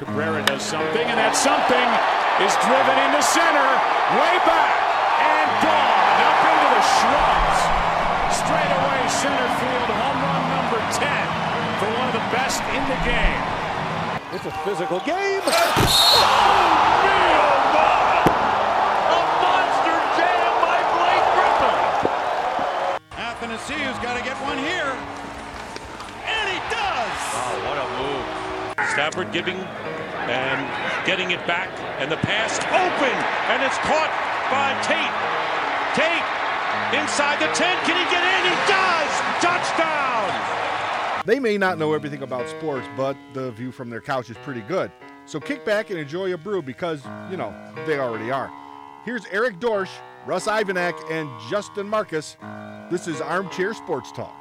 Cabrera does something, and that something is driven into center, way back, and gone up into the shrubs. Straight away center field, home run number 10 for one of the best in the game. It's a physical game. Oh, my! A monster jam by Blake Griffin. Athanasiou's got to get one here. And he does! Oh, what a move. Stafford giving and getting it back, and the pass open, and it's caught by Tate. Tate inside the 10. Can he get in? He does! Touchdown! They may not know everything about sports, but the view from their couch is pretty good. So kick back and enjoy a brew because, you know, they already are. Here's Eric Dorsch, Russ Ivanak, and Justin Marcus. This is Armchair Sports Talk.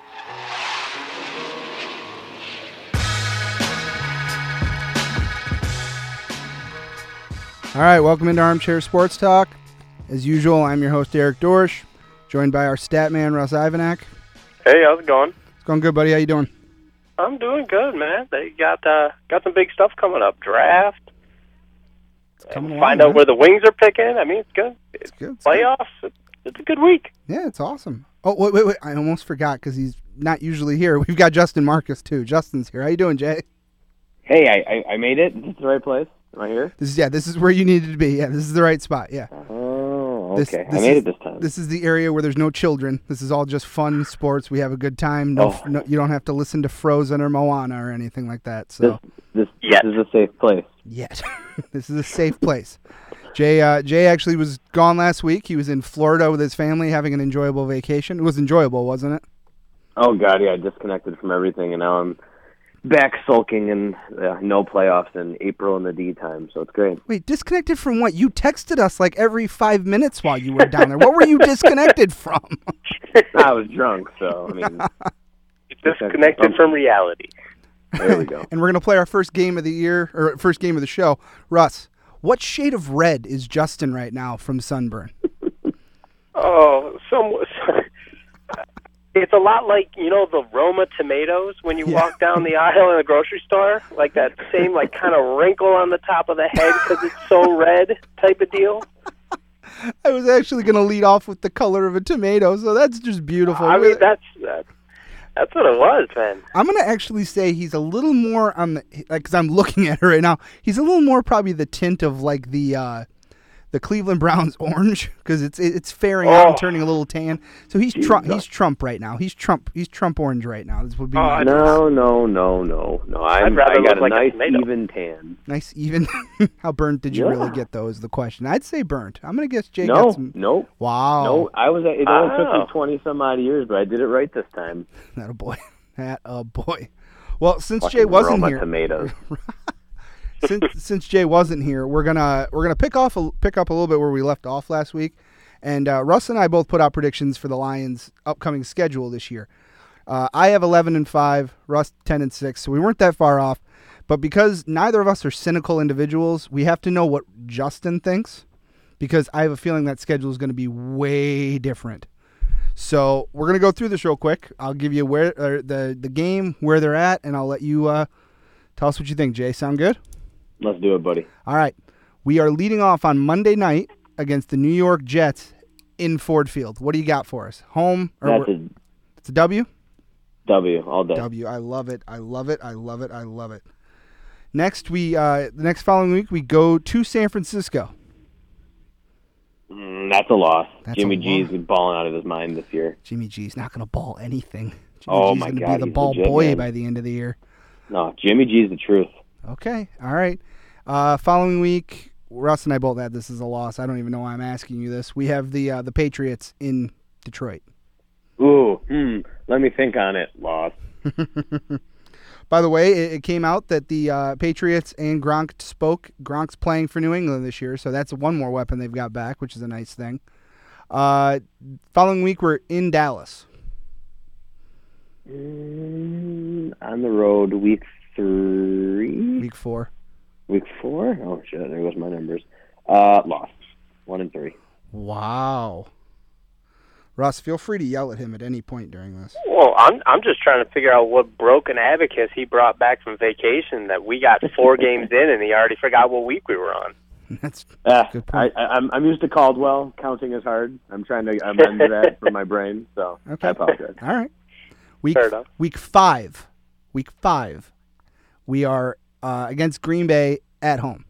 All right, welcome into Armchair Sports Talk. As usual, I'm your host, Eric Dorsch, joined by our stat man, Russ Ivanak. Hey, how's it going? It's going good, buddy. How you doing? I'm doing good, man. They got some big stuff coming up. Draft. Coming along, find out where the Wings are picking. I mean, it's good. It's good. Playoffs. It's a good week. Yeah, it's awesome. Oh, wait. I almost forgot because he's not usually here. We've got Justin Marcus, too. Justin's here. How you doing, Jay? Hey, I made it. Is this the right place? Am I here? This is where you needed to be. Yeah, this is the right spot. Yeah. Oh, okay. I made it this time. This is the area where there's no children. This is all just fun sports. We have a good time. No, you don't have to listen to Frozen or Moana or anything like that. So this is a safe place. Yet. This is a safe place. Jay actually was gone last week. He was in Florida with his family having an enjoyable vacation. It was enjoyable, wasn't it? Oh, God, yeah. I disconnected from everything, and now I'm back sulking and no playoffs in April in the D time, so it's great. Wait, disconnected from what? You texted us like every 5 minutes while you were down there. What were you disconnected from? I was drunk, so, I mean. Disconnected from reality. There we go. And we're going to play our first game of the year, or first game of the show. Russ, what shade of red is Justin right now from sunburn? Oh, it's a lot like, you know, the Roma tomatoes when you walk down the aisle in a grocery store? Like that same, like, kind of wrinkle on the top of the head because it's so red type of deal? I was actually going to lead off with the color of a tomato, so that's just beautiful. I mean, that's what it was, man. I'm going to actually say he's a little more on the, like, because I'm looking at her right now, he's a little more probably the tint of, like, the Cleveland Browns orange, because it's fairing out and turning a little tan. So he's Trump right now. He's Trump orange right now. This would be No. I got a nice even tan. Nice even. How burnt did you really get though? Is the question. I'd say burnt. I'm gonna guess Jay No, got some. nope. Wow. No, it only took me 20 some odd years, but I did it right this time. That a boy. That a boy. Well, since Fucking Jay wasn't Roma here. Tomatoes. Since Jay wasn't here, we're gonna pick up a little bit where we left off last week, and Russ and I both put out predictions for the Lions' upcoming schedule this year. I have 11-5, Russ 10-6, so we weren't that far off. But because neither of us are cynical individuals, we have to know what Justin thinks, because I have a feeling that schedule is going to be way different. So we're gonna go through this real quick. I'll give you where the game, where they're at, and I'll let you tell us what you think. Jay, sound good? Let's do it, buddy. All right. We are leading off on Monday night against the New York Jets in Ford Field. What do you got for us? Home? It's a W? W, all day. W. I love it. Next, the next following week, we go to San Francisco. That's a loss. Jimmy G's balling out of his mind this year. Jimmy G's not going to ball anything. Oh, G's my going God. to be the ball legit, boy man. by the end of the year. No, Jimmy G's the truth. Okay. All right. Following week, Russ and I both had this as a loss. I don't even know why I'm asking you this. We have the Patriots in Detroit. Ooh, let me think on it. Loss. By the way, it came out that the Patriots and Gronk spoke. Gronk's playing for New England this year, so that's one more weapon they've got back, which is a nice thing. Following week, we're in Dallas. On the road, week 3? Week 4. Week 4? Oh, shit, there goes my numbers. Lost. 1-3. Wow. Russ, feel free to yell at him at any point during this. Well, I'm just trying to figure out what broken abacus he brought back from vacation that we got 4 games in and he already forgot what week we were on. That's a good point. I'm used to Caldwell. Counting is hard. I'm trying to amend that for my brain, so Okay. I apologize. All right. Fair enough. Week 5. We are against Green Bay at home.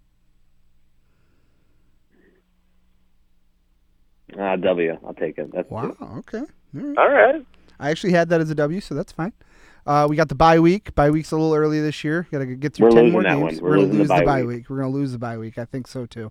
W. I'll take it. That's Wow. Okay. All right. I actually had that as a W, so that's fine. We got the bye week. Bye week's a little early this year. Got to get through We're 10 losing more that games. one. We're We're going to losing lose the the bye bye week. week. We're going to lose the bye week. I think so too.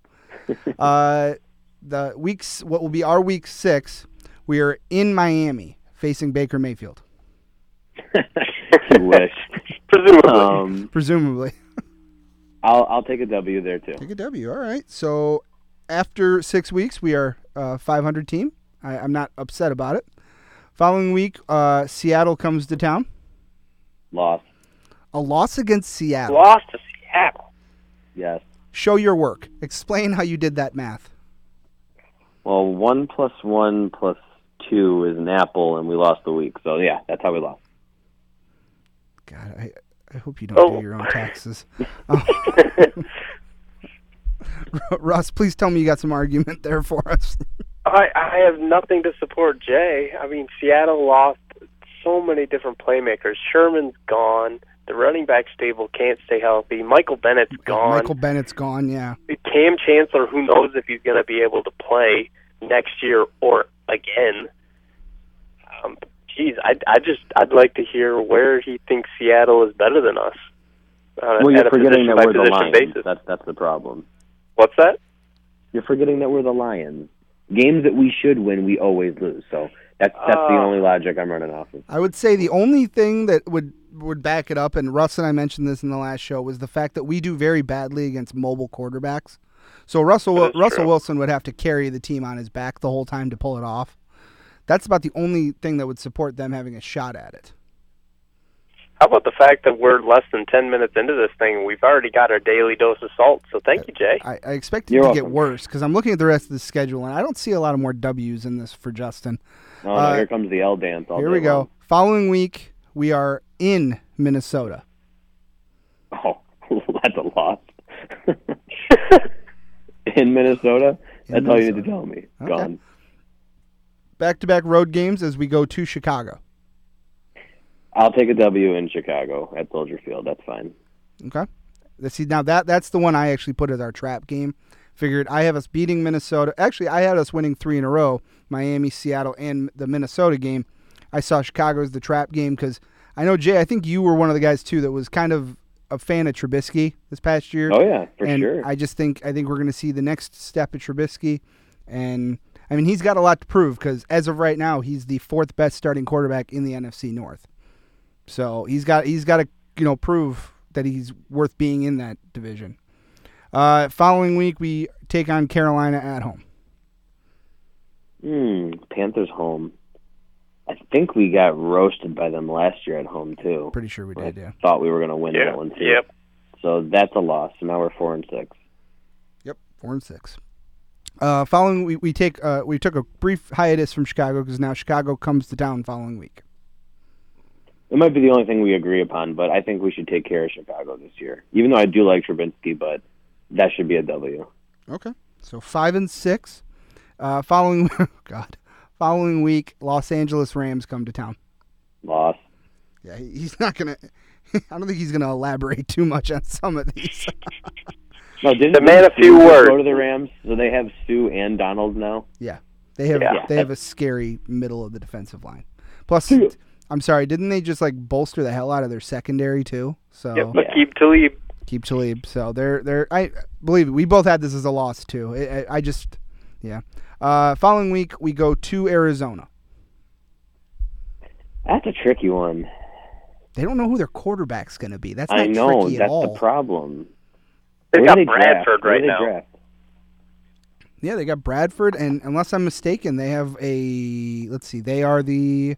The weeks, what will be our week 6, we are in Miami facing Baker Mayfield. You wish. Presumably. Presumably. I'll take a W there too. Take a W. All right. So after 6 weeks, we are a 500 team. I'm not upset about it. Following week, Seattle comes to town. Loss. A loss against Seattle. Lost to Seattle. Yes. Show your work. Explain how you did that math. Well, 1 + 1 + 2 is an apple, and we lost the week. So yeah, that's how we lost. God, I hope you don't do your own taxes. Russ, please tell me you got some argument there for us. I have nothing to support Jay. I mean, Seattle lost so many different playmakers. Sherman's gone. The running back stable can't stay healthy. Michael Bennett's gone. Michael Bennett's gone, yeah. Cam Chancellor, who knows if he's going to be able to play next year or again. I'd like to hear where he thinks Seattle is better than us. Well, you're forgetting that we're the Lions. Basis. That's the problem. What's that? You're forgetting that we're the Lions. Games that we should win, we always lose. So that's the only logic I'm running off of. I would say the only thing that would back it up, and Russ and I mentioned this in the last show, was the fact that we do very badly against mobile quarterbacks. So Russell Wilson would have to carry the team on his back the whole time to pull it off. That's about the only thing that would support them having a shot at it. How about the fact that we're less than 10 minutes into this thing and we've already got our daily dose of salt? So thank you, Jay. I expect it to get worse because I'm looking at the rest of the schedule and I don't see a lot of more W's in this for Justin. No, here comes the L dance. Here we go. Following week, we are in Minnesota. Oh, that's a loss. In Minnesota? That's all you need to tell me. Okay. Gone. Back-to-back road games as we go to Chicago. I'll take a W in Chicago at Soldier Field. That's fine. Okay. See, now that's the one I actually put as our trap game. Figured I have us beating Minnesota. Actually, I had us winning 3 in a row, Miami, Seattle, and the Minnesota game. I saw Chicago as the trap game because I know, Jay, I think you were one of the guys, too, that was kind of a fan of Trubisky this past year. Oh, yeah, for sure. I think we're going to see the next step at Trubisky. And, I mean, he's got a lot to prove because as of right now, he's the 4th best starting quarterback in the NFC North. So he's got to prove that he's worth being in that division. Following week we take on Carolina at home. Panthers home. I think we got roasted by them last year at home too. Pretty sure we did. Yeah. Thought we were going to win that one too. Yep. So that's a loss. So now we're 4-6. Yep, 4-6. Following we took a brief hiatus from Chicago because now Chicago comes to town following week. It might be the only thing we agree upon, but I think we should take care of Chicago this year. Even though I do like Trubinsky, but that should be a W. Okay. So 5-6. Following week, Los Angeles Rams come to town. Loss. Yeah, he's not going to – I don't think he's going to elaborate too much on some of these. No, didn't a few words. Go to the Rams, so they have Sue and Donald now? Yeah. They have a scary middle of the defensive line. Plus – I'm sorry, didn't they just bolster the hell out of their secondary too? So yep, but keep Talib. So I believe it, we both had this as a loss too. Following week we go to Arizona. That's a tricky one. They don't know who their quarterback's going to be. That's not tricky at all. That's the problem. They got Bradford right now. Draft? Yeah, they got Bradford, and unless I'm mistaken, they have they are the.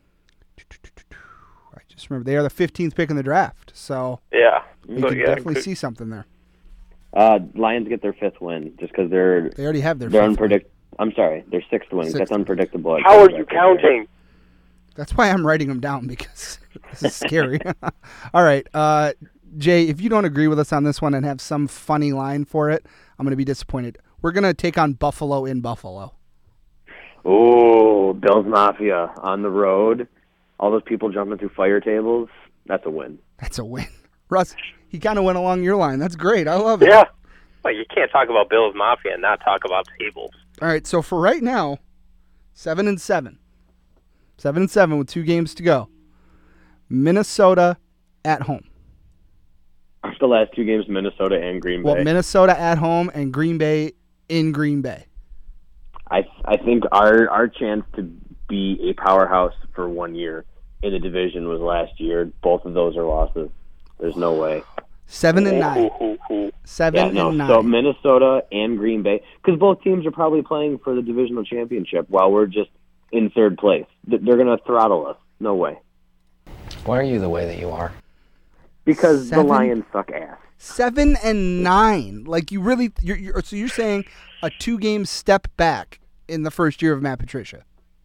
I just remember they are the 15th pick in the draft, so yeah, you can definitely see something there. Lions get their 5th win just because they already have their. They're I'm sorry, they're 6th wins. That's unpredictable. How are you counting? That's why I'm writing them down, because this is scary. All right, Jay, if you don't agree with us on this one and have some funny line for it, I'm going to be disappointed. We're going to take on Buffalo in Buffalo. Oh, Bills Mafia on the road. All those people jumping through fire tables. That's a win. That's a win. Russ, he kind of went along your line. That's great. I love it. Yeah. Well, you can't talk about Bills Mafia and not talk about tables. All right, so for right now, 7-7. 7-7 with 2 games to go. Minnesota at home. The last 2 games, Minnesota and Green Bay. Well, Minnesota at home and Green Bay in Green Bay. I think our chance to be a powerhouse for 1 year in the division was last year. Both of those are losses. There's no way. 7-9. 7-9. So Minnesota and Green Bay, because both teams are probably playing for the divisional championship while we're just in 3rd place. They're going to throttle us. No way. Why are you the way that you are? Because the Lions suck ass. 7-9. Like, you really, so you're saying a 2-game step back in the first year of Matt Patricia?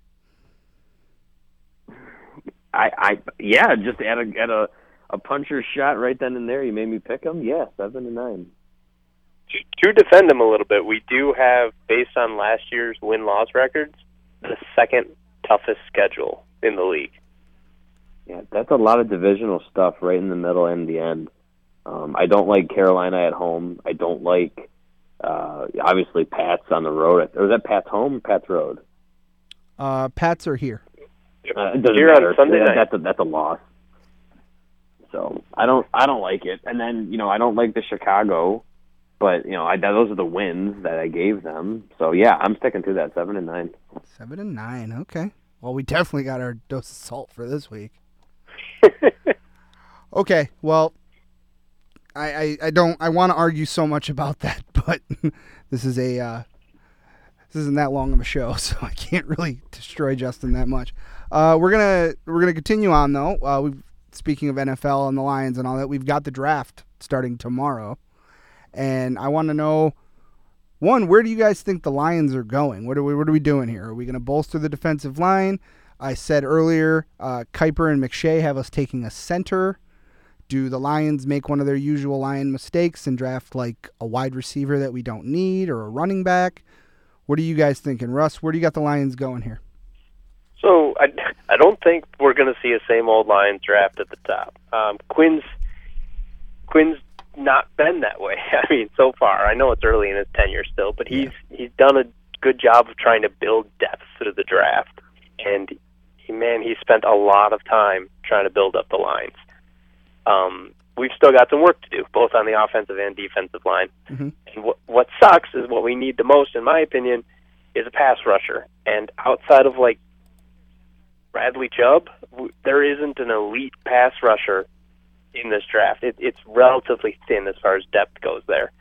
Yeah, just at a puncher's shot right then and there. You made me pick them. Yeah, 7-9. To defend them a little bit, we do have, based on last year's win-loss records, the 2nd toughest schedule in the league. Yeah, that's a lot of divisional stuff right in the middle and the end. I don't like Carolina at home. I don't like, obviously, Pats on the road. Or is that Pats home or Pats road? Pats are here. It doesn't Here matter. On Sunday night. That's a loss. So I don't like it. And then I don't like the Chicago, but those are the wins that I gave them. So yeah, I'm sticking to that 7-9. 7-9. Okay. Well, we definitely got our dose of salt for this week. Okay. Well, I want to argue so much about that, but this isn't that long of a show, so I can't really destroy Justin that much. We're gonna continue on though. Speaking of NFL and the Lions and all that, we've got the draft starting tomorrow, and I want to know, one, where do you guys think the Lions are going? What are we doing here? Are we going to bolster the defensive line? I said earlier, Kuiper and McShay have us taking a center. Do the Lions make one of their usual Lion mistakes and draft like a wide receiver that we don't need or a running back? What are you guys thinking? Russ, where do you got the Lions going here? So I don't think we're going to see a same old Lions draft at the top. Quinn's not been that way. I mean, so far. I know it's early in his tenure still, but he's done a good job of trying to build depth through the draft. And, he spent a lot of time trying to build up the lines. We've still got some work to do, both on the offensive and defensive line. Mm-hmm. And what sucks is what we need the most, in my opinion, is a pass rusher. And outside of, like, Bradley Chubb, there isn't an elite pass rusher in this draft. It's relatively thin as far as depth goes there.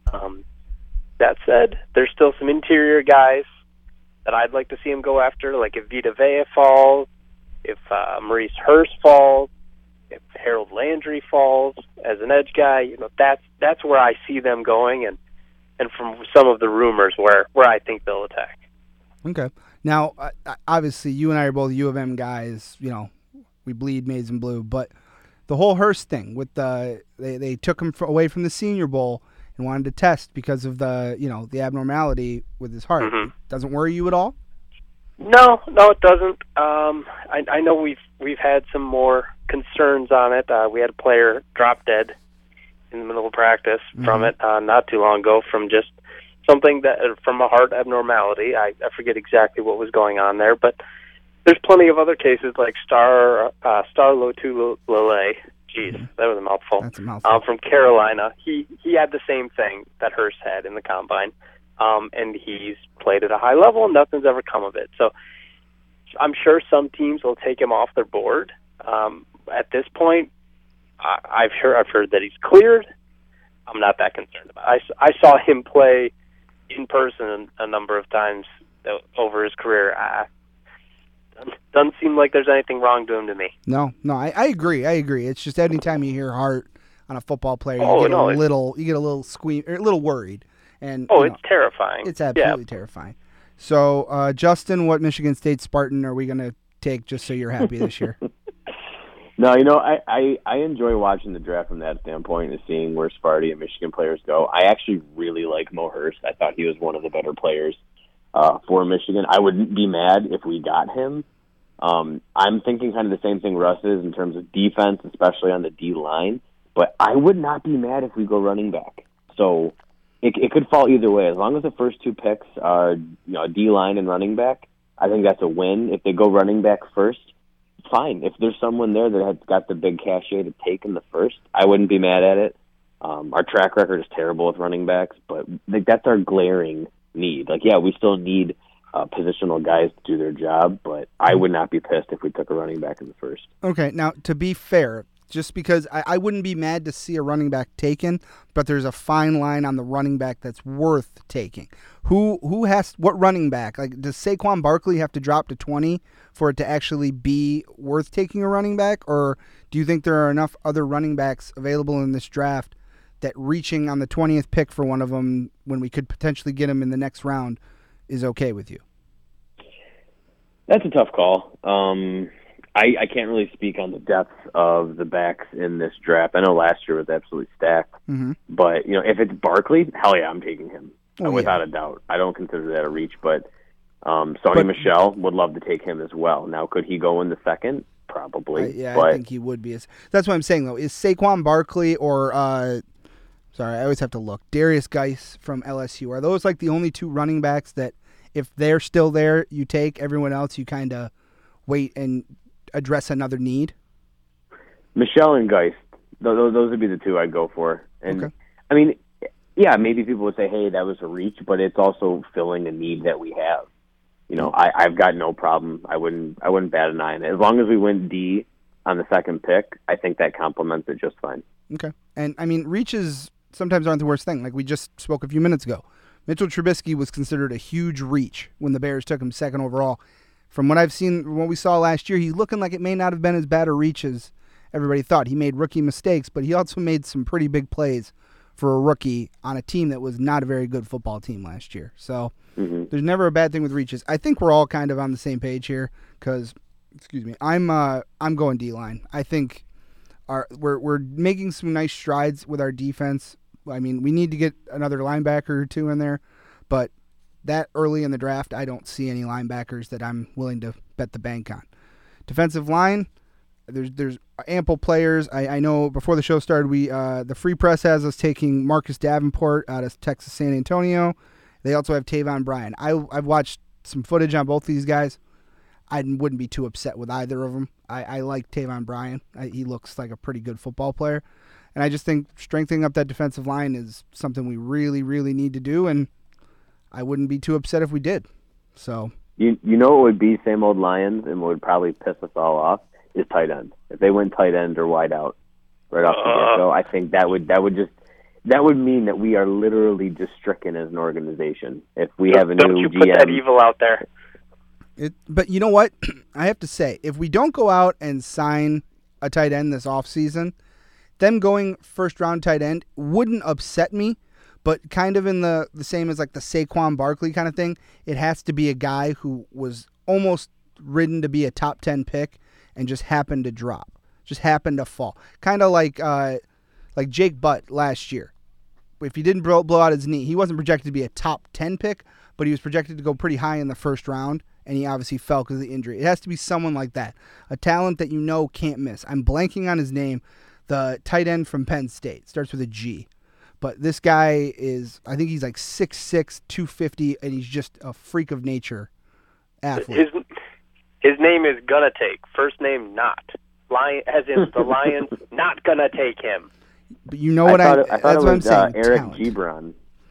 That said, there's still some interior guys that I'd like to see him go after, like if Vita Vea falls, if Maurice Hurst falls, if Harold Landry falls as an edge guy. That's where I see them going, and from some of the rumors where I think they'll attack. Okay. Now, obviously, you and I are both U of M guys. We bleed maize and blue, but the whole Hurst thing with they took him away from the Senior Bowl and wanted to test because of the abnormality with his heart. Mm-hmm. Doesn't worry you at all? No, it doesn't. I know we've had some more concerns on it. We had a player drop dead in the middle of practice from it not too long ago from just something from a heart abnormality. I forget exactly what was going on there, but there's plenty of other cases like Star Lotulelei. Jeez, that was a mouthful. That's a mouthful. From Carolina, he had the same thing that Hurst had in the combine, and he's played at a high level, and nothing's ever come of it. So I'm sure some teams will take him off their board. At this point, I've heard that he's cleared. I'm not that concerned about it. I saw him play in person a number of times over his career. Doesn't seem like there's anything wrong to him to me. No, I agree. It's just anytime you hear heart on a football player, you get a little squeam, or a little worried. And it's terrifying. It's absolutely terrifying. So, Justin, what Michigan State Spartan are we going to take just so you're happy this year? No, I enjoy watching the draft from that standpoint and seeing where Sparty and Michigan players go. I actually really like Mo Hurst. I thought he was one of the better players for Michigan. I wouldn't be mad if we got him. I'm thinking kind of the same thing Russ is in terms of defense, especially on the D-line. But I would not be mad if we go running back. So it could fall either way. As long as the first two picks are D-line and running back, I think that's a win. If they go running back first, fine. If there's someone there that has got the big cachet to take in the first, I wouldn't be mad at it. Our track record is terrible with running backs, but that's our glaring need. We still need positional guys to do their job, but I would not be pissed if we took a running back in the first. Okay, now, to be fair, just because I wouldn't be mad to see a running back taken, but there's a fine line on the running back that's worth taking. What running back? Does Saquon Barkley have to drop to 20 for it to actually be worth taking a running back? Or do you think there are enough other running backs available in this draft that reaching on the 20th pick for one of them when we could potentially get him in the next round is okay with you? That's a tough call. I can't really speak on the depth of the backs in this draft. I know last year was absolutely stacked. Mm-hmm. But, if it's Barkley, hell yeah, I'm taking him. Without a doubt. I don't consider that a reach, but Sony Michel would love to take him as well. Now, could he go in the second? Probably. I think he would be. That's what I'm saying, though. Is Saquon Barkley or, sorry, I always have to look, Darius Geis from LSU, are those the only two running backs that if they're still there, you take? Everyone else, you kind of wait and address another need? Michel and Geist, those would be the two I'd go for. And okay. I mean, yeah, maybe people would say, hey, that was a reach, but it's also filling a need that we have. I've got no problem. I wouldn't bat an eye on it. As long as we win D on the second pick, I think that complements it just fine. Okay. And, I mean, reaches sometimes aren't the worst thing. We just spoke a few minutes ago. Mitchell Trubisky was considered a huge reach when the Bears took him second overall. From what I've seen, what we saw last year, he's looking like it may not have been as bad a reach as everybody thought. He made rookie mistakes, but he also made some pretty big plays for a rookie on a team that was not a very good football team last year. So There's never a bad thing with reaches. I think we're all kind of on the same page here because, I'm going D-line. I think we're making some nice strides with our defense. I mean, we need to get another linebacker or two in there, but that early in the draft, I don't see any linebackers that I'm willing to bet the bank on. Defensive line, there's ample players. I know before the show started, the Free Press has us taking Marcus Davenport out of Texas San Antonio. They also have Taven Bryan. I've watched some footage on both these guys. I wouldn't be too upset with either of them. I like Taven Bryan. He looks like a pretty good football player. And I just think strengthening up that defensive line is something we really, really need to do, and I wouldn't be too upset if we did. So you know what would be same old Lions and what would probably piss us all off is tight end. If they went tight end or wide out right off the get-go, I think that would mean that we are literally just stricken as an organization. If we have a new GM. Don't you put that evil out there. But you know what? I have to say, if we don't go out and sign a tight end this offseason, them going first-round tight end wouldn't upset me, but kind of in the same as the Saquon Barkley kind of thing, it has to be a guy who was almost ridden to be a top 10 pick and just happened to drop, just happened to fall. Kind of like Jake Butt last year. If he didn't blow out his knee, he wasn't projected to be a top 10 pick, but he was projected to go pretty high in the first round, and he obviously fell because of the injury. It has to be someone like that, a talent that can't miss. I'm blanking on his name, the tight end from Penn State. Starts with a G. But this guy I think he's 6'6", 250, and he's just a freak of nature athlete. His name is Gonna Take. First name not. As in the Lions not gonna take him. But you know what that's what I'm saying. Eric Gebron.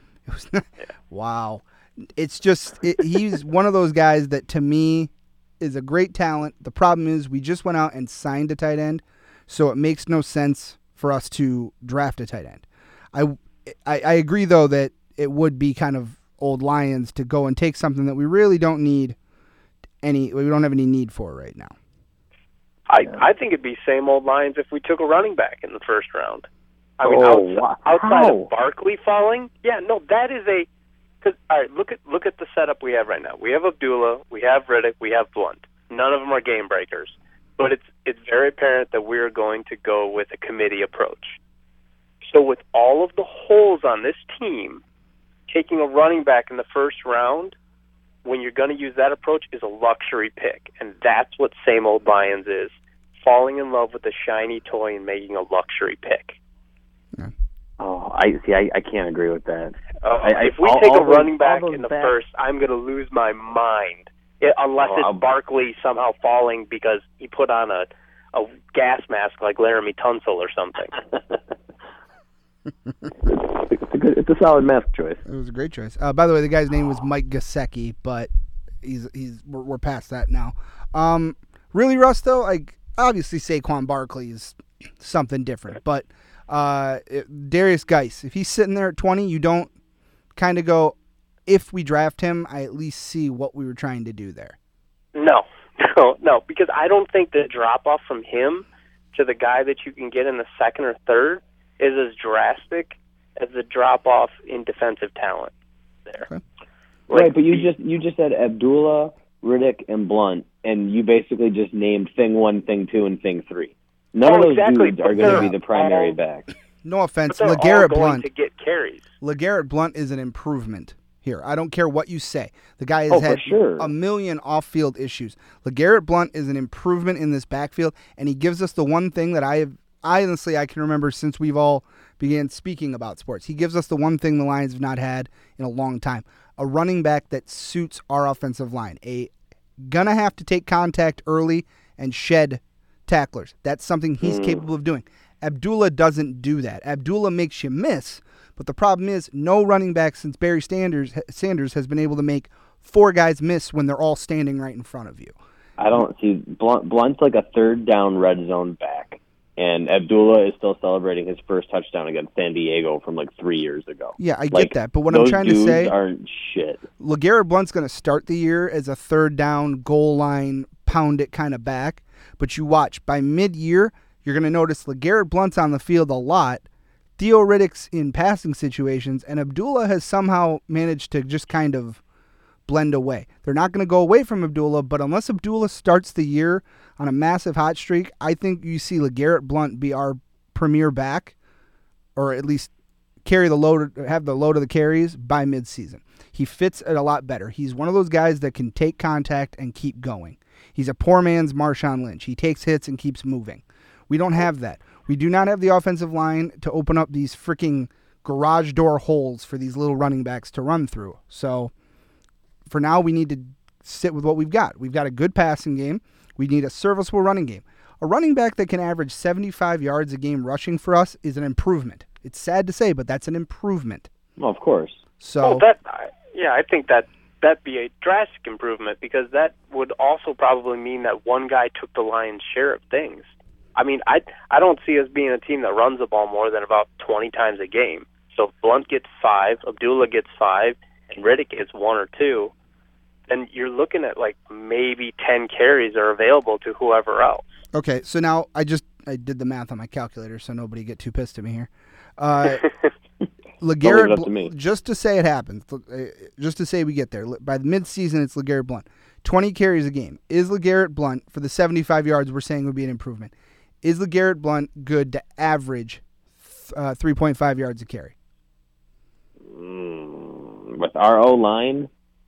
Wow. It's just he's one of those guys that to me is a great talent. The problem is we just went out and signed a tight end, so it makes no sense for us to draft a tight end. I agree, though, that it would be kind of old Lions to go and take something that we really don't need we don't have any need for right now. I think it'd be same old Lions if we took a running back in the first round. I mean, outside of Barkley falling, that Because all right, look at the setup we have right now. We have Abdullah, we have Riddick, we have Blunt. None of them are game breakers, but it's very apparent that we're going to go with a committee approach. So with all of the holes on this team, taking a running back in the first round, when you're going to use that approach, is a luxury pick, and that's what Same Old Lions is: falling in love with a shiny toy and making a luxury pick. Yeah. Oh, I can't agree with that. If we take a running back in the first, I'm going to lose my mind. Unless it's Barkley somehow falling because he put on a gas mask like Laramie Tunsil or something. It's a solid mask choice. It was a great choice. By the way, the guy's name was Mike Gesicki, but we're past that now. Really, Russ, though, like obviously Saquon Barkley is something different, but Darius Geis, if he's sitting there at 20, you don't kind of go, if we draft him, I at least see what we were trying to do there. No, because I don't think the drop-off from him to the guy that you can get in the second or third is as drastic as the drop-off in defensive talent there. Okay. Right, but you just said Abdullah, Riddick, and Blunt, and you basically just named thing 1, thing 2, and thing 3. None of those dudes are going to be the primary back. No offense, but LeGarrette all going Blunt to get carries. LeGarrette Blunt is an improvement here. I don't care what you say. The guy has had a million off-field issues. LeGarrette Blunt is an improvement in this backfield, and he gives us the one thing that I can remember since we've all began speaking about sports. He gives us the one thing the Lions have not had in a long time: a running back that suits our offensive line. Gonna have to take contact early and shed tacklers. That's something he's capable of doing. Abdullah doesn't do that. Abdullah makes you miss, but the problem is no running back since Barry Sanders has been able to make 4 guys miss when they're all standing right in front of you. I don't see Blunt's like a third down red zone back, and Abdullah is still celebrating his first touchdown against San Diego from like 3 years ago. Yeah, I get that, but what I'm trying to say, aren't shit. LeGarrette Blunt's going to start the year as a third down, goal line, pound it kind of back, but you watch, by mid-year, you're going to notice LeGarrette Blunt's on the field a lot, Theo Riddick's in passing situations, and Abdullah has somehow managed to just kind of blend away. They're not going to go away from Abdullah, but unless Abdullah starts the year on a massive hot streak, I think you see LeGarrette Blunt be our premier back, or at least have the load of the carries by midseason. He fits it a lot better. He's one of those guys that can take contact and keep going. He's a poor man's Marshawn Lynch. He takes hits and keeps moving. We don't have that. We do not have the offensive line to open up these freaking garage door holes for these little running backs to run through. So for now, we need to sit with what we've got. We've got a good passing game. We need a serviceable running game. A running back that can average 75 yards a game rushing for us is an improvement. It's sad to say, but that's an improvement. Well, of course. So, I think that'd be a drastic improvement, because that would also probably mean that one guy took the lion's share of things. I mean, I don't see us being a team that runs the ball more than about 20 times a game. So if Blunt gets 5, Abdullah gets 5, and Riddick gets 1 or 2, then you're looking at like maybe 10 carries are available to whoever else. Okay, so now I did the math on my calculator, so nobody get too pissed at me here. LeGarrette, just to say it happens, just to say we get there, by the midseason it's LeGarrette Blunt. 20 carries a game. Is LeGarrette Blunt, for the 75 yards we're saying would be an improvement, is LeGarrette Blunt good to average 3.5 yards a carry? With our O-line,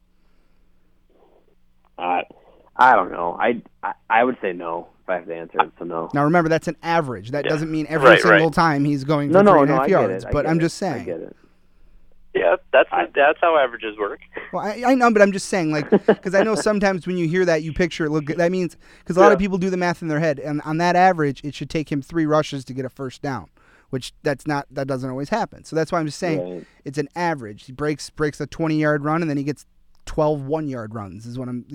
I don't know. I would say no if I have to answer it, so no. Now remember, that's an average. That doesn't mean every single time he's going for 3.5 yards. But I'm just saying. I get it. Yeah, that's how averages work. Well, I know, but I'm just saying, like, because I know sometimes when you hear that, you picture, look, that means, because a lot of people do the math in their head, and on that average, it should take him 3 rushes to get a first down, which that doesn't always happen. So that's why I'm just saying it's an average. He breaks a 20-yard run, and then he gets 12 1-yard runs, is what I'm,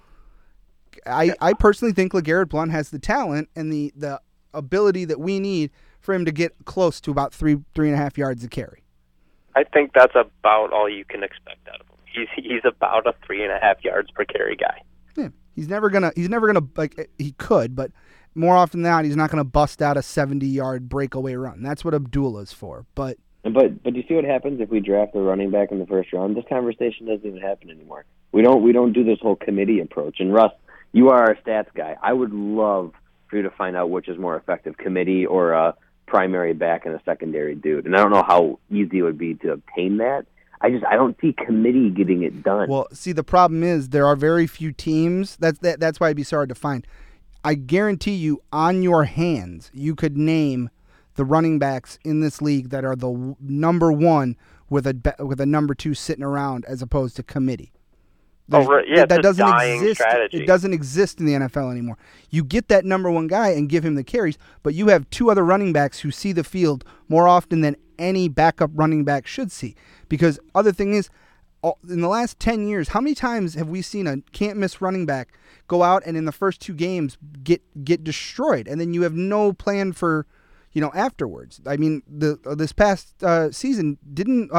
I personally think LeGarrette Blunt has the talent and the ability that we need for him to get close to about 3.5 yards a carry. I think that's about all you can expect out of him. He's about a 3.5 yards per carry guy. Yeah, he's never gonna like, he could, but more often than not, he's not gonna bust out a 70-yard breakaway run. That's what Abdullah's for. But But you see what happens if we draft a running back in the first round? This conversation doesn't even happen anymore. We don't do this whole committee approach. And Russ, you are our stats guy. I would love for you to find out which is more effective, committee or a primary back and a secondary dude. And I don't know how easy it would be to obtain that. I don't see committee getting it done. Well, see, the problem is there are very few teams. That's why it'd be so hard to find. I guarantee you, on your hands, you could name the running backs in this league that are the number one with a number two sitting around as opposed to committee. Right. Yeah, that doesn't exist. Strategy. It doesn't exist in the NFL anymore. You get that number one guy and give him the carries, but you have two other running backs who see the field more often than any backup running back should see. Because other thing is, in the last 10 years, how many times have we seen a can't-miss running back go out and in the first two games get destroyed, and then you have no plan for, afterwards? I mean, this past season, didn't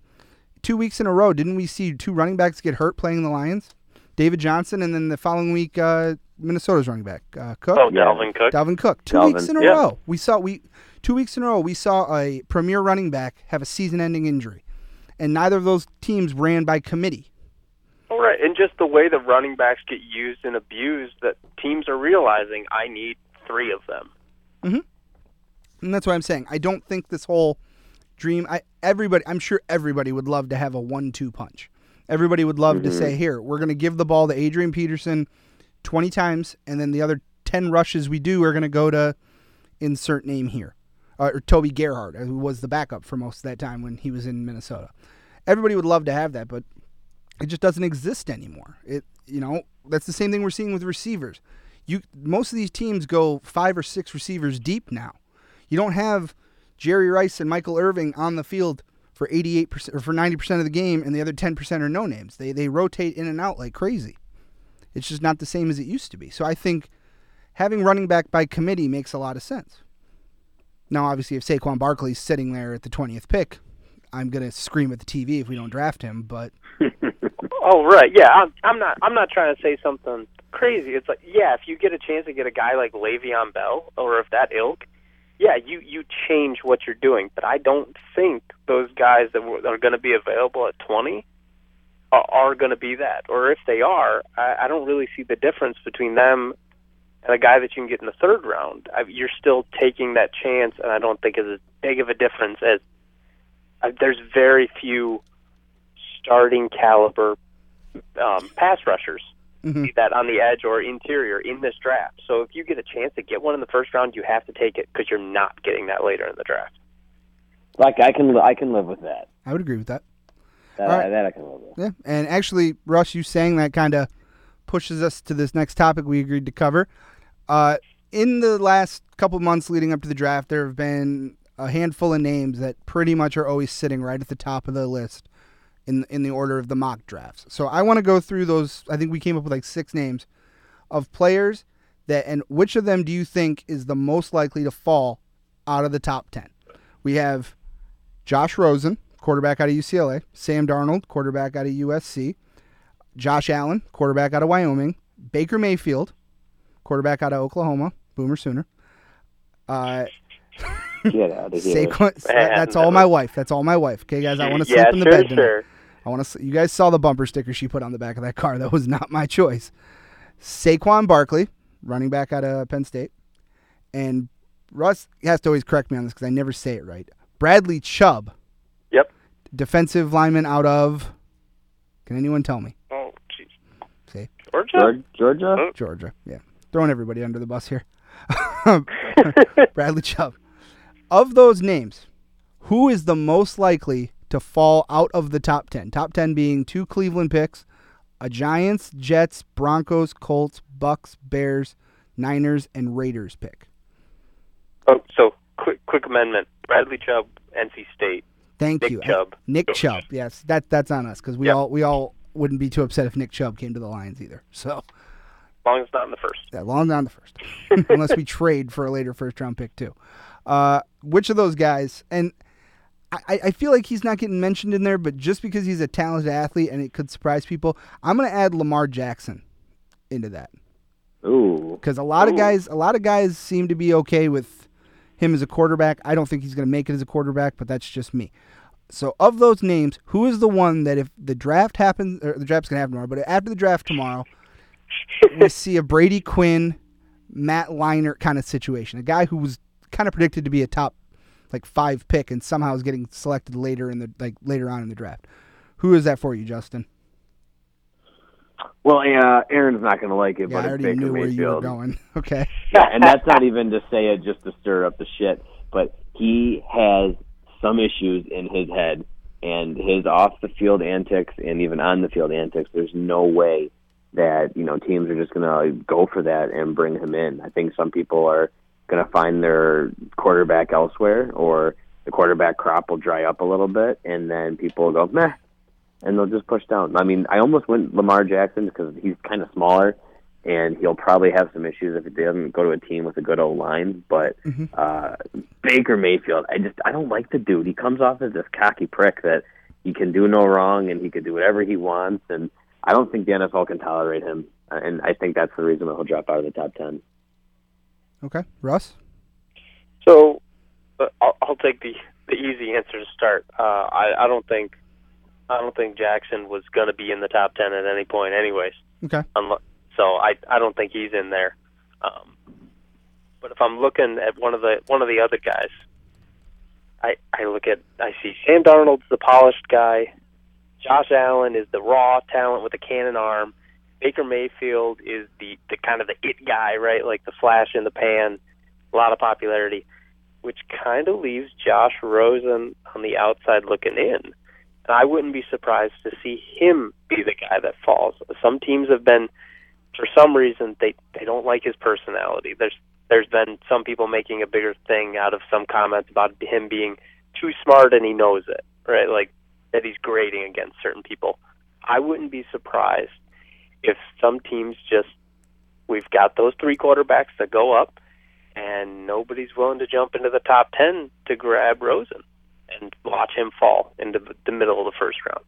2 weeks in a row, didn't we see two running backs get hurt playing the Lions? David Johnson, and then the following week, Minnesota's running back, Cook. Oh, Dalvin Cook. Dalvin Cook. 2 weeks in a row. 2 weeks in a row, we saw a premier running back have a season-ending injury. And neither of those teams ran by committee. All right, and just the way the running backs get used and abused, that teams are realizing I need three of them. Mm-hmm. And that's what I'm saying. I don't think this whole dream. I'm sure everybody would love to have a 1-2 punch. Everybody would love to say, here, we're going to give the ball to Adrian Peterson 20 times, and then the other 10 rushes we do are going to go to insert name here. Or Toby Gerhart, who was the backup for most of that time when he was in Minnesota. Everybody would love to have that, but it just doesn't exist anymore. That's the same thing we're seeing with receivers. Most of these teams go 5 or 6 receivers deep now. You don't have Jerry Rice and Michael Irving on the field for 88% or for 90% of the game, and the other 10% are no names. They rotate in and out like crazy. It's just not the same as it used to be. So I think having running back by committee makes a lot of sense. Now, obviously, if Saquon Barkley's sitting there at the 20th pick, I'm going to scream at the TV if we don't draft him. But oh, right, yeah, I'm not trying to say something crazy. It's like, yeah, if you get a chance to get a guy like Le'Veon Bell, or if that ilk, yeah, you change what you're doing. But I don't think those guys that are going to be available at 20 are going to be that. Or if they are, I don't really see the difference between them and a guy that you can get in the third round. You're still taking that chance, and I don't think it's as big of a difference as there's very few starting caliber pass rushers, be that on the edge or interior in this draft. So if you get a chance to get one in the first round, you have to take it because you're not getting that later in the draft. Like I can live with that. I would agree with that. That I can live with. Yeah, and actually, Russ, you saying that kind of pushes us to this next topic we agreed to cover. In the last couple months leading up to the draft, there have been a handful of names that pretty much are always sitting right at the top of the list in the order of the mock drafts. So I want to go through those. I think we came up with like 6 names of players and which of them do you think is the most likely to fall out of the top 10? We have Josh Rosen, quarterback out of UCLA, Sam Darnold, quarterback out of USC, Josh Allen, quarterback out of Wyoming, Baker Mayfield, quarterback out of Oklahoma, Boomer Sooner. Get out of here. That's all my wife. That's all my wife. Okay, guys, I want to sleep in the bed tonight. Sure. I want to. You guys saw the bumper sticker she put on the back of that car. That was not my choice. Saquon Barkley, running back out of Penn State, and Russ has to always correct me on this because I never say it right. Bradley Chubb. Yep. Defensive lineman out of. Can anyone tell me? Oh, jeez. See? Georgia. Georgia. Yeah, throwing everybody under the bus here. Bradley Chubb. Of those names, who is the most likely to fall out of the top 10? Top 10 being 2 Cleveland picks, a Giants, Jets, Broncos, Colts, Bucks, Bears, Niners, and Raiders pick. Oh, so quick amendment. Bradley Chubb, NC State. Thank you. Chubb. Nick Chubb. Yes, that's on us because we all wouldn't be too upset if Nick Chubb came to the Lions either. So as long as it's not in the first. Yeah, long not in the first. Unless we trade for a later first-round pick, too. Which of those guys, and I feel like he's not getting mentioned in there, but just because he's a talented athlete and it could surprise people, I'm going to add Lamar Jackson into that. Ooh. Because a lot of guys seem to be okay with him as a quarterback. I don't think he's going to make it as a quarterback, but that's just me. So of those names, who is the one that if the draft happens, or the draft's going to happen tomorrow, but after the draft tomorrow, we see a Brady Quinn, Matt Leinart kind of situation, a guy who was kind of predicted to be a top 5 pick and somehow is getting selected later later on in the draft. Who is that for you, Justin? Well, Aaron's not going to like it, Yeah, but I it's already Baker knew where Mayfield. you were going. Okay. Yeah, and that's not even to say it just to stir up the shit, but he has some issues in his head, and his off-the-field antics and even on-the-field antics, there's no way that, teams are just going to go for that and bring him in. I think some people are going to find their quarterback elsewhere, or the quarterback crop will dry up a little bit, and then people will go, meh, and they'll just push down. I mean, I almost went Lamar Jackson because he's kind of smaller, and he'll probably have some issues if it doesn't go to a team with a good O-line. But Baker Mayfield, I don't like the dude. He comes off as this cocky prick that he can do no wrong and he can do whatever he wants, and I don't think the NFL can tolerate him, and I think that's the reason that he'll drop out of the top 10. Okay. Russ? So I'll take the easy answer to start. I don't think Jackson was going to be in the top 10 at any point anyways. Okay. So I don't think he's in there. But if I'm looking at one of the other guys, I see Sam Darnold's the polished guy. Josh Allen is the raw talent with a cannon arm. Baker Mayfield is the kind of the it guy, right? Like the flash in the pan, a lot of popularity, which kind of leaves Josh Rosen on the outside looking in. And I wouldn't be surprised to see him be the guy that falls. Some teams have been, for some reason, they don't like his personality. There's been some people making a bigger thing out of some comments about him being too smart and he knows it, right? Like that he's grading against certain people. I wouldn't be surprised if some teams we've got those 3 quarterbacks that go up and nobody's willing to jump into the top 10 to grab Rosen and watch him fall into the middle of the first round.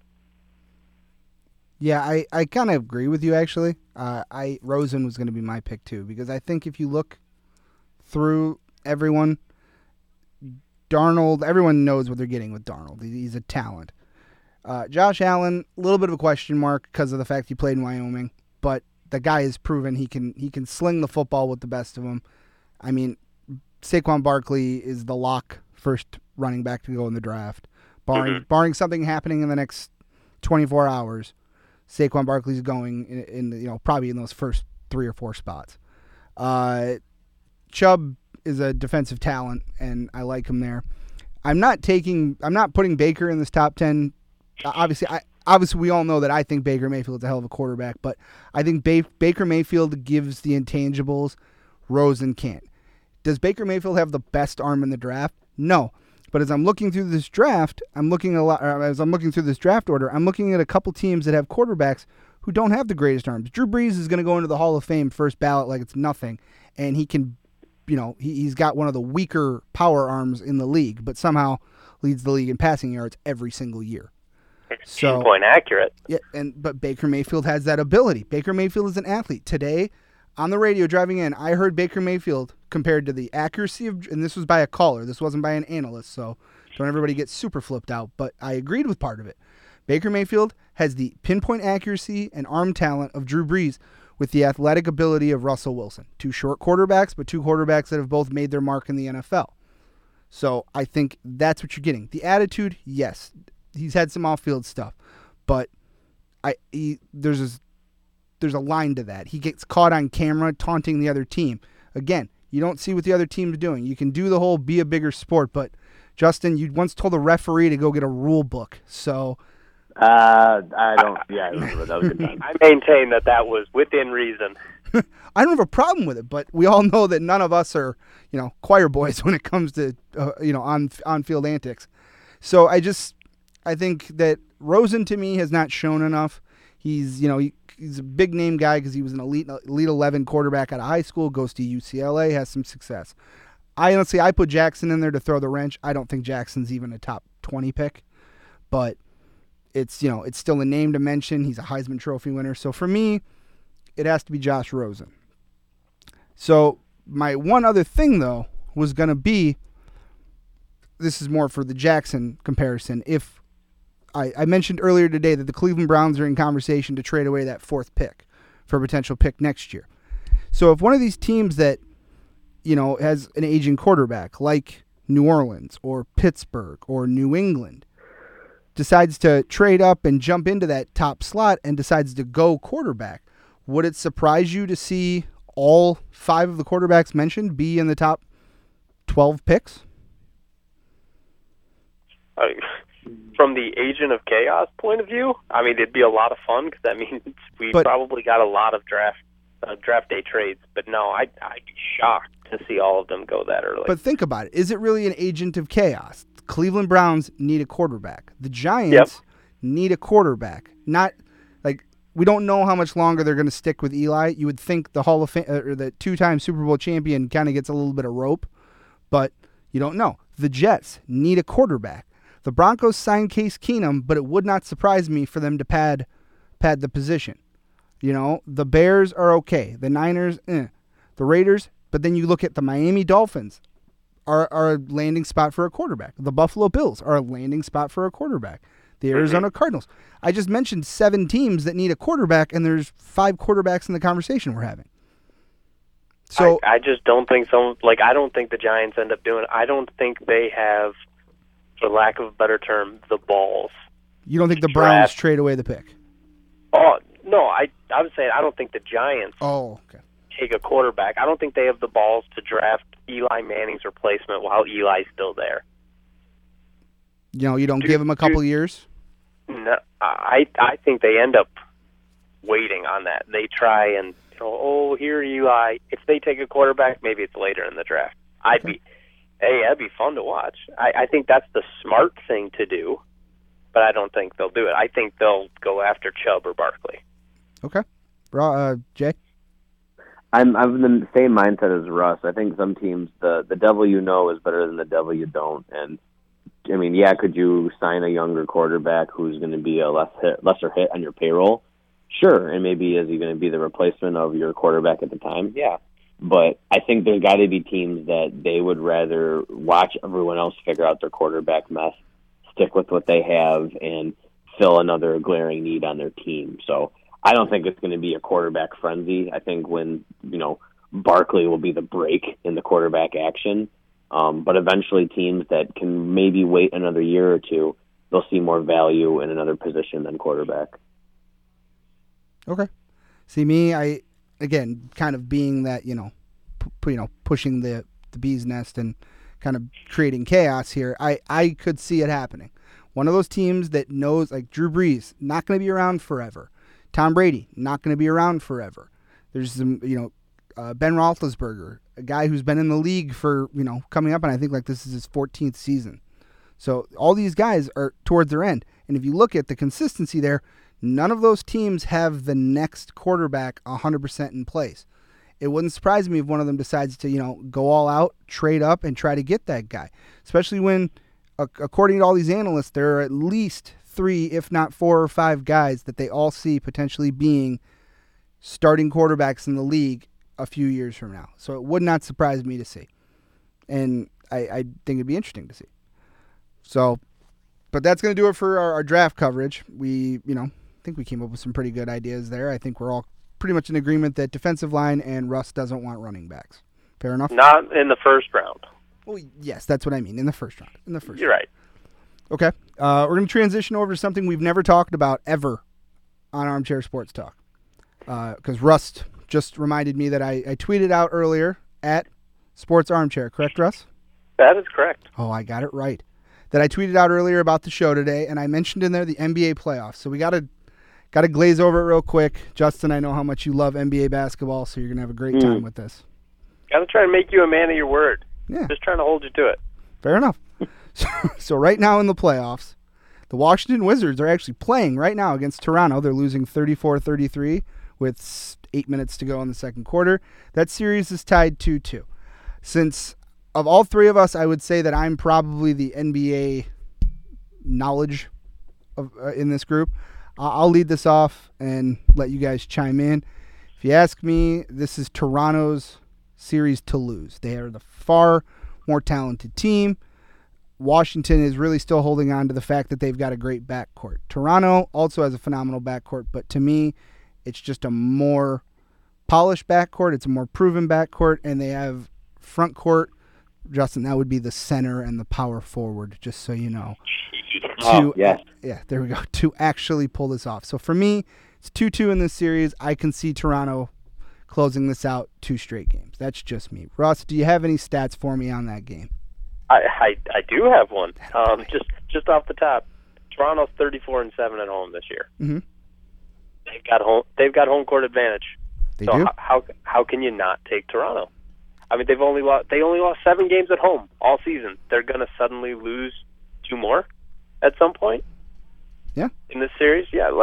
Yeah, I kind of agree with you, actually. Rosen was going to be my pick, too, because I think if you look through everyone, Darnold, everyone knows what they're getting with Darnold. He's a talent. Josh Allen, a little bit of a question mark because of the fact he played in Wyoming, but the guy has proven he can sling the football with the best of them. I mean, Saquon Barkley is the lock first running back to go in the draft. Barring something happening in the next 24 hours, Saquon Barkley's going in probably in those first 3 or 4 spots. Chubb is a defensive talent, and I like him there. I'm not putting Baker in this top 10. Obviously, we all know that I think Baker Mayfield is a hell of a quarterback, but I think Baker Mayfield gives the intangibles Rosen can't. Does Baker Mayfield have the best arm in the draft? No. But as I'm looking through this draft, I'm looking through this draft order, I'm looking at a couple teams that have quarterbacks who don't have the greatest arms. Drew Brees is going to go into the Hall of Fame first ballot like it's nothing, and he can, he's got one of the weaker power arms in the league, but somehow leads the league in passing yards every single year. So, pinpoint accurate. Yeah, but Baker Mayfield has that ability. Baker Mayfield is an athlete. Today, on the radio driving in, I heard Baker Mayfield compared to the accuracy of, and this was by a caller, this wasn't by an analyst, so don't everybody get super flipped out, but I agreed with part of it. Baker Mayfield has the pinpoint accuracy and arm talent of Drew Brees with the athletic ability of Russell Wilson. 2 short quarterbacks, but 2 quarterbacks that have both made their mark in the NFL. So I think that's what you're getting. The attitude, yes, he's had some off-field stuff, but there's a line to that. He gets caught on camera taunting the other team. Again, you don't see what the other team's doing. You can do the whole be a bigger sport, but Justin, you once told a referee to go get a rule book. So I don't. Yeah, that was a good time. I maintain that was within reason. I don't have a problem with it, but we all know that none of us are, choir boys when it comes to, on-field antics. So I think that Rosen to me has not shown enough. He's, he's a big name guy because he was an elite 11 quarterback out of high school, goes to UCLA, has some success. I put Jackson in there to throw the wrench. I don't think Jackson's even a top 20 pick, but it's still a name to mention. He's a Heisman Trophy winner. So for me, it has to be Josh Rosen. So my one other thing though was going to be, this is more for the Jackson comparison, if I mentioned earlier today that the Cleveland Browns are in conversation to trade away that 4th pick for a potential pick next year. So if one of these teams that, has an aging quarterback like New Orleans or Pittsburgh or New England decides to trade up and jump into that top slot and decides to go quarterback, would it surprise you to see all 5 of the quarterbacks mentioned be in the top 12 picks? From the agent of chaos point of view, I mean, it'd be a lot of fun because that means we probably got a lot of draft day trades. But no, I'd be shocked to see all of them go that early. But think about it. Is it really an agent of chaos? Cleveland Browns need a quarterback. The Giants need a quarterback. Not like we don't know how much longer they're going to stick with Eli. You would think the Hall of Fame or the 2-time Super Bowl champion kind of gets a little bit of rope, but you don't know. The Jets need a quarterback. The Broncos signed Case Keenum, but it would not surprise me for them to pad the position. The Bears are okay. The Niners, The Raiders, but then you look at the Miami Dolphins are a landing spot for a quarterback. The Buffalo Bills are a landing spot for a quarterback. The Arizona Cardinals. I just mentioned 7 teams that need a quarterback, and there's 5 quarterbacks in the conversation we're having. So I just don't think so. I don't think the Giants end up doing it. I don't think they have, for lack of a better term, the balls. You don't think the Browns trade away the pick? Oh, no. I was saying I don't think the Giants take a quarterback. I don't think they have the balls to draft Eli Manning's replacement while Eli's still there. You don't give him a couple years? No, I think they end up waiting on that. They try and, here Eli. If they take a quarterback, maybe it's later in the draft. That'd be fun to watch. I think that's the smart thing to do, but I don't think they'll do it. I think they'll go after Chubb or Barkley. Okay. Jay? I'm in the same mindset as Russ. I think some teams, the devil you know is better than the devil you don't. And, I mean, could you sign a younger quarterback who's going to be a lesser hit on your payroll? Sure. And maybe is he going to be the replacement of your quarterback at the time? Yeah. But I think there's got to be teams that they would rather watch everyone else figure out their quarterback mess, stick with what they have, and fill another glaring need on their team. So I don't think it's going to be a quarterback frenzy. I think when, Barkley will be the break in the quarterback action. But eventually teams that can maybe wait another year or two, they'll see more value in another position than quarterback. Okay. See, me, again, kind of being that, pushing the bee's nest and kind of creating chaos here, I could see it happening. One of those teams that knows, like Drew Brees, not going to be around forever. Tom Brady, not going to be around forever. There's some, Ben Roethlisberger, a guy who's been in the league for, coming up, and I think this is his 14th season. So all these guys are towards their end. And if you look at the consistency there, none of those teams have the next quarterback 100% in place. It wouldn't surprise me if one of them decides to, go all out, trade up, and try to get that guy. Especially when, according to all these analysts, there are at least 3, if not 4 or 5 guys that they all see potentially being starting quarterbacks in the league a few years from now. So it would not surprise me to see. And I think it'd be interesting to see. So, but that's going to do it for our draft coverage. We, think we came up with some pretty good ideas there. I think we're all pretty much in agreement that defensive line and Russ doesn't want running backs. Fair enough? Not in the first round. Well, yes, that's what I mean. In the first round. You're right. Okay. We're going to transition over to something we've never talked about ever on Armchair Sports Talk. Because Russ just reminded me that I tweeted out earlier at Sports Armchair. Correct, Russ? That is correct. Oh, I got it right. That I tweeted out earlier about the show today, and I mentioned in there the NBA playoffs. So we got to glaze over it real quick. Justin, I know how much you love NBA basketball, so you're going to have a great time with this. Got to try and make you a man of your word. Yeah. Just trying to hold you to it. Fair enough. So right now in the playoffs, the Washington Wizards are actually playing right now against Toronto. They're losing 34-33 with 8 minutes to go in the second quarter. That series is tied 2-2. Since of all 3 of us, I would say that I'm probably the NBA knowledge of in this group. I'll lead this off and let you guys chime in. If you ask me, this is Toronto's series to lose. They are the far more talented team. Washington is really still holding on to the fact that they've got a great backcourt. Toronto also has a phenomenal backcourt, but to me, it's just a more polished backcourt. It's a more proven backcourt, and they have front court. Justin, that would be the center and the power forward, just so you know. Yes. Yeah, there we go, to actually pull this off. So for me, it's 2-2 in this series. I can see Toronto closing this out 2 straight games. That's just me. Russ, do you have any stats for me on that game? I do have one. Just off the top, Toronto's 34-7 at home this year. Mm-hmm. They've got home court advantage. They do. How can you not take Toronto? I mean, they only lost 7 games at home all season. They're going to suddenly lose 2 more at some point. Yeah. In this series, yeah.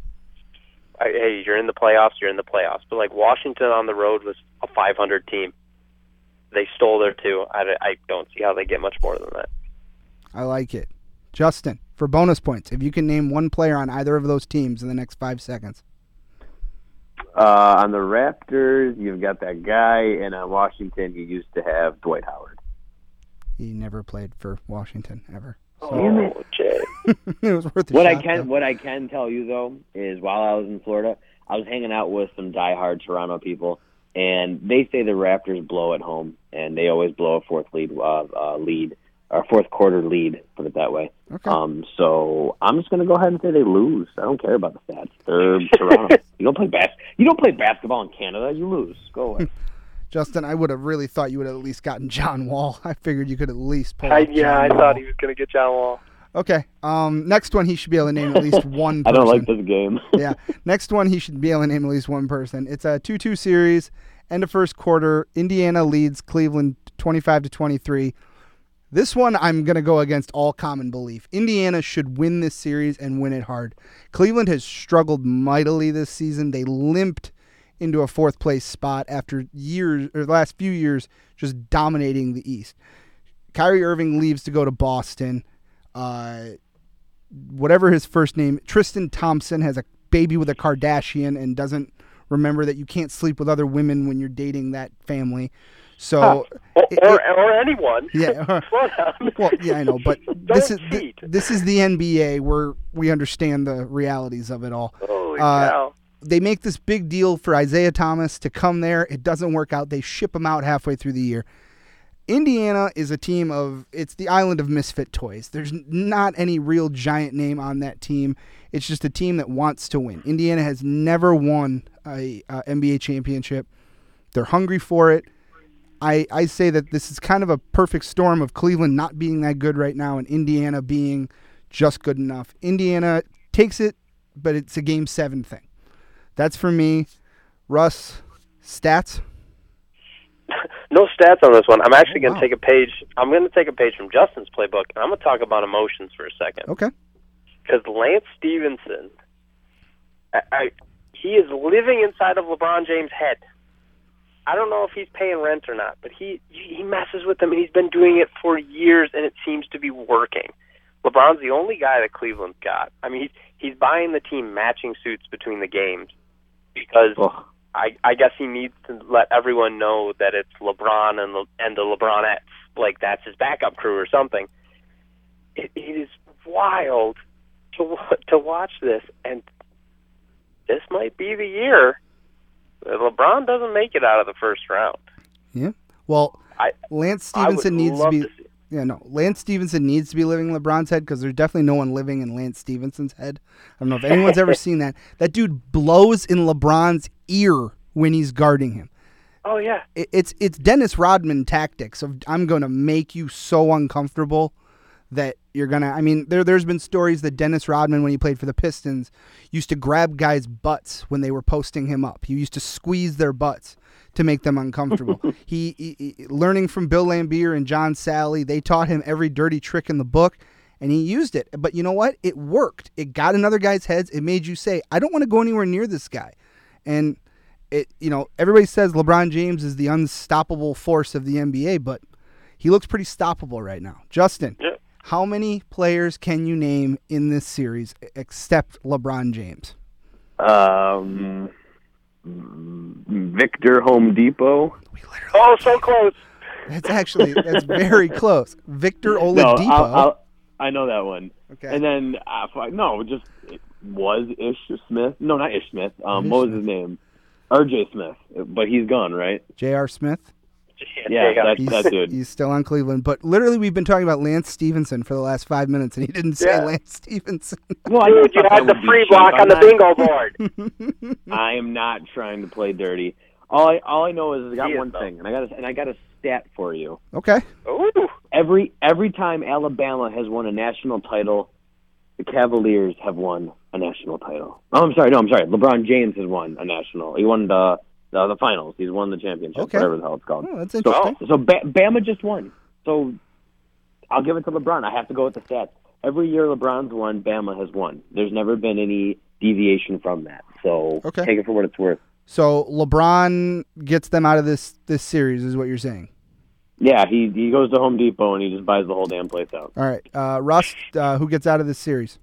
Hey, you're in the playoffs. You're in the playoffs. But Washington on the road was a 500 team. They stole their 2. I don't see how they get much more than that. I like it. Justin, for bonus points, if you can name one player on either of those teams in the next 5 seconds. On the Raptors, you've got that guy, and on Washington, you used to have Dwight Howard. He never played for Washington, ever. So. Damn it. Jay. It was worth a What shot, I can tell you, though, is while I was in Florida, I was hanging out with some diehard Toronto people, and they say the Raptors blow at home, and they always blow a fourth quarter lead, put it that way. Okay. So I'm just going to go ahead and say they lose. I don't care about the stats. They're Toronto. You don't play basketball in Canada. You lose. Go away. Justin, I would have really thought you would have at least gotten John Wall. I figured you could at least pull I John Wall. thought he was going to get John Wall. Okay. Next one, he should be able to name at least one person. I don't like this game. Yeah. Next one, he should be able to name at least one person. It's a 2-2 series. End of first quarter. Indiana leads Cleveland 25-23. This one, I'm going to go against all common belief. Indiana should win this series and win it hard. Cleveland has struggled mightily this season. They limped into a 4th place spot after the last few years just dominating the East. Kyrie Irving leaves to go to Boston. Whatever his first name, Tristan Thompson has a baby with a Kardashian and doesn't remember that you can't sleep with other women when you're dating that family. So, or anyone. Yeah. Well, yeah, I know, but this is the NBA where we understand the realities of it all. Holy cow. They make this big deal for Isaiah Thomas to come there. It doesn't work out. They ship him out halfway through the year. Indiana is a team it's the island of misfit toys. There's not any real giant name on that team. It's just a team that wants to win. Indiana has never won a NBA championship. They're hungry for it. I say that this is kind of a perfect storm of Cleveland not being that good right now and Indiana being just good enough. Indiana takes it, but it's a Game 7 thing. That's for me. Russ, stats? No stats on this one. I'm actually going to take a page. I'm going to take a page from Justin's playbook, and I'm going to talk about emotions for a second. Okay. Because Lance Stevenson, he is living inside of LeBron James' head. I don't know if he's paying rent or not, but he messes with them, and he's been doing it for years, and it seems to be working. LeBron's the only guy that Cleveland's got. I mean, he's buying the team matching suits between the games because I guess he needs to let everyone know that it's LeBron and the LeBronettes, like that's his backup crew or something. It is wild to watch this, and this might be the year LeBron doesn't make it out of the first round. Yeah. Well, Lance Stevenson needs to be. Lance Stevenson needs to be living in LeBron's head because there's definitely no one living in Lance Stevenson's head. I don't know if anyone's ever seen that. That dude blows in LeBron's ear when he's guarding him. Oh yeah. It's Dennis Rodman tactics of I'm going to make you so uncomfortable that you're going to, I mean, there's been stories that Dennis Rodman, when he played for the Pistons, used to grab guys' butts when they were posting him up. He used to squeeze their butts to make them uncomfortable. he learning from Bill Laimbeer and John Sally, they taught him every dirty trick in the book, and he used it. But you know what? It worked. It got in other guys' heads. It made you say, I don't want to go anywhere near this guy. And, everybody says LeBron James is the unstoppable force of the NBA, but he looks pretty stoppable right now. Justin. Yeah. How many players can you name in this series except LeBron James? Victor Home Depot. Oh, so close. That's very close. Victor Oladipo. I know that one. Okay. And then was Ish Smith? No, not Ish Smith. What was his name? R.J. Smith, but he's gone, right? J.R. Smith. Yeah, that dude. He's still on Cleveland. But literally, we've been talking about Lance Stevenson for the last 5 minutes, and he didn't say Lance Stevenson. Well, you had the free block on the bingo board. I am not trying to play dirty. All I know is I got one thing, and I got a stat for you. Okay. Ooh. Every time Alabama has won a national title, the Cavaliers have won a national title. Oh, I'm sorry. LeBron James has won a national. He won the finals. He's won the championship, whatever the hell it's called. Oh, that's interesting. So Bama just won. So I'll give it to LeBron. I have to go with the stats. Every year LeBron's won, Bama has won. There's never been any deviation from that. So take it for what it's worth. So LeBron gets them out of this series, is what you're saying? Yeah, he goes to Home Depot and he just buys the whole damn place out. All right. Russ, who gets out of this series?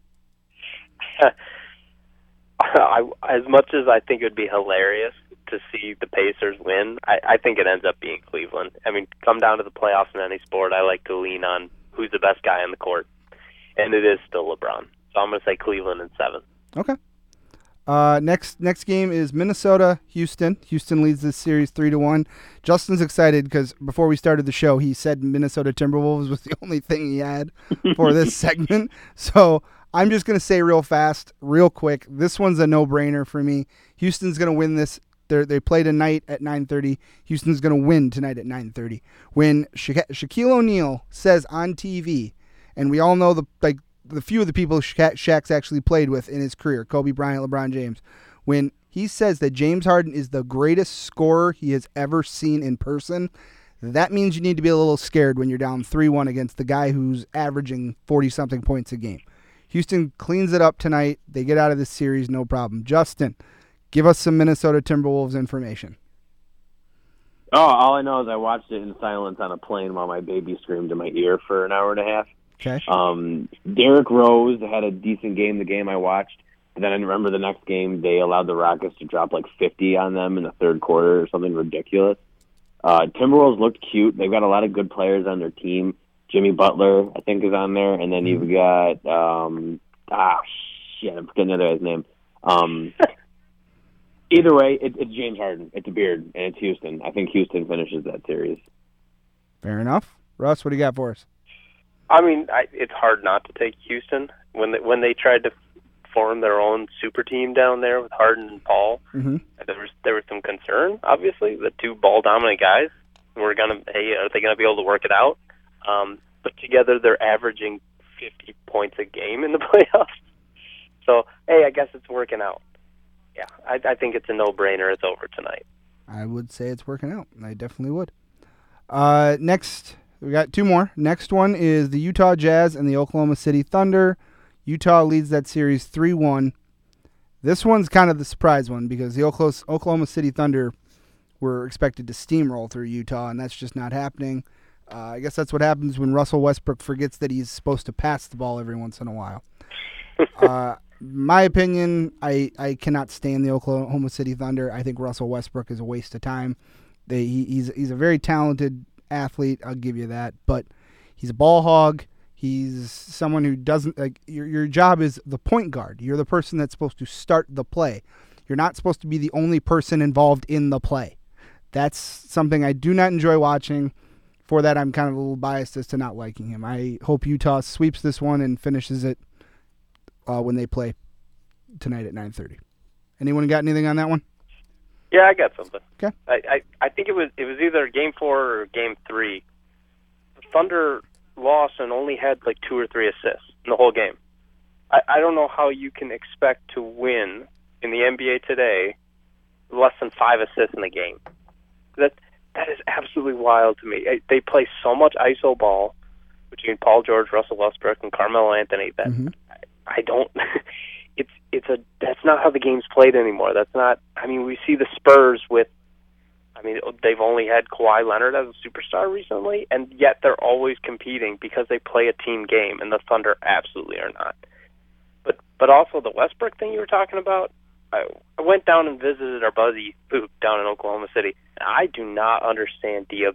As much as I think it would be hilarious to see the Pacers win, I think it ends up being Cleveland. I mean, come down to the playoffs in any sport, I like to lean on who's the best guy on the court, and it is still LeBron. So I'm going to say Cleveland in 7. Okay. Next game is Minnesota-Houston. Houston leads this series 3-1. Justin's excited because before we started the show, he said Minnesota Timberwolves was the only thing he had for this segment. So I'm just going to say real fast, real quick, this one's a no-brainer for me. Houston's going to win this. They play tonight at 9:30. Houston's going to win tonight at 9:30. When Shaquille O'Neal says on TV, and we all know the few of the people Shaq's actually played with in his career, Kobe Bryant, LeBron James, when he says that James Harden is the greatest scorer he has ever seen in person, that means you need to be a little scared when you're down 3-1 against the guy who's averaging 40-something points a game. Houston cleans it up tonight. They get out of this series, no problem. Justin, give us some Minnesota Timberwolves information. Oh, all I know is I watched it in silence on a plane while my baby screamed in my ear for an hour and a half. Okay. Derrick Rose had a decent game the game I watched. And then I remember the next game, they allowed the Rockets to drop like 50 on them in the third quarter or something ridiculous. Timberwolves looked cute. They've got a lot of good players on their team. Jimmy Butler, I think, is on there. And then you've got, I'm forgetting the other guy's name. Either way, it's James Harden. It's a beard, and it's Houston. I think Houston finishes that series. Fair enough. Russ, what do you got for us? I mean, it's hard not to take Houston. When they tried to form their own super team down there with Harden and Paul, there was some concern, obviously. The two ball-dominant guys are they going to be able to work it out? But together they're averaging 50 points a game in the playoffs. So, hey, I guess it's working out. Yeah, I think it's a no-brainer. It's over tonight. I would say it's working out. I definitely would. Next, we got two more. Next one is the Utah Jazz and the Oklahoma City Thunder. Utah leads that series 3-1. This one's kind of the surprise one because the Oklahoma City Thunder were expected to steamroll through Utah, and that's just not happening. I guess that's what happens when Russell Westbrook forgets that he's supposed to pass the ball every once in a while. My opinion, I cannot stand the Oklahoma City Thunder. I think Russell Westbrook is a waste of time. He's a very talented athlete, I'll give you that, but he's a ball hog. He's someone who doesn't like your job is the point guard. You're the person that's supposed to start the play. You're not supposed to be the only person involved in the play. That's something I do not enjoy watching. For that, I'm kind of a little biased as to not liking him. I hope Utah sweeps this one and finishes it when they play tonight at 9:30. Anyone got anything on that one? Yeah, I got something. Okay. I think it was either Game 4 or Game 3. The Thunder lost and only had like 2 or 3 assists in the whole game. I don't know how you can expect to win in the NBA today less than 5 assists in the game. That is absolutely wild to me. They play so much iso ball between Paul George, Russell Westbrook, and Carmelo Anthony that I don't. That's not how the game's played anymore. That's not. I mean, we see the Spurs with. I mean, they've only had Kawhi Leonard as a superstar recently, and yet they're always competing because they play a team game, and the Thunder absolutely are not. But also the Westbrook thing you were talking about. I went down and visited our buddy Boot down in Oklahoma City. I do not understand the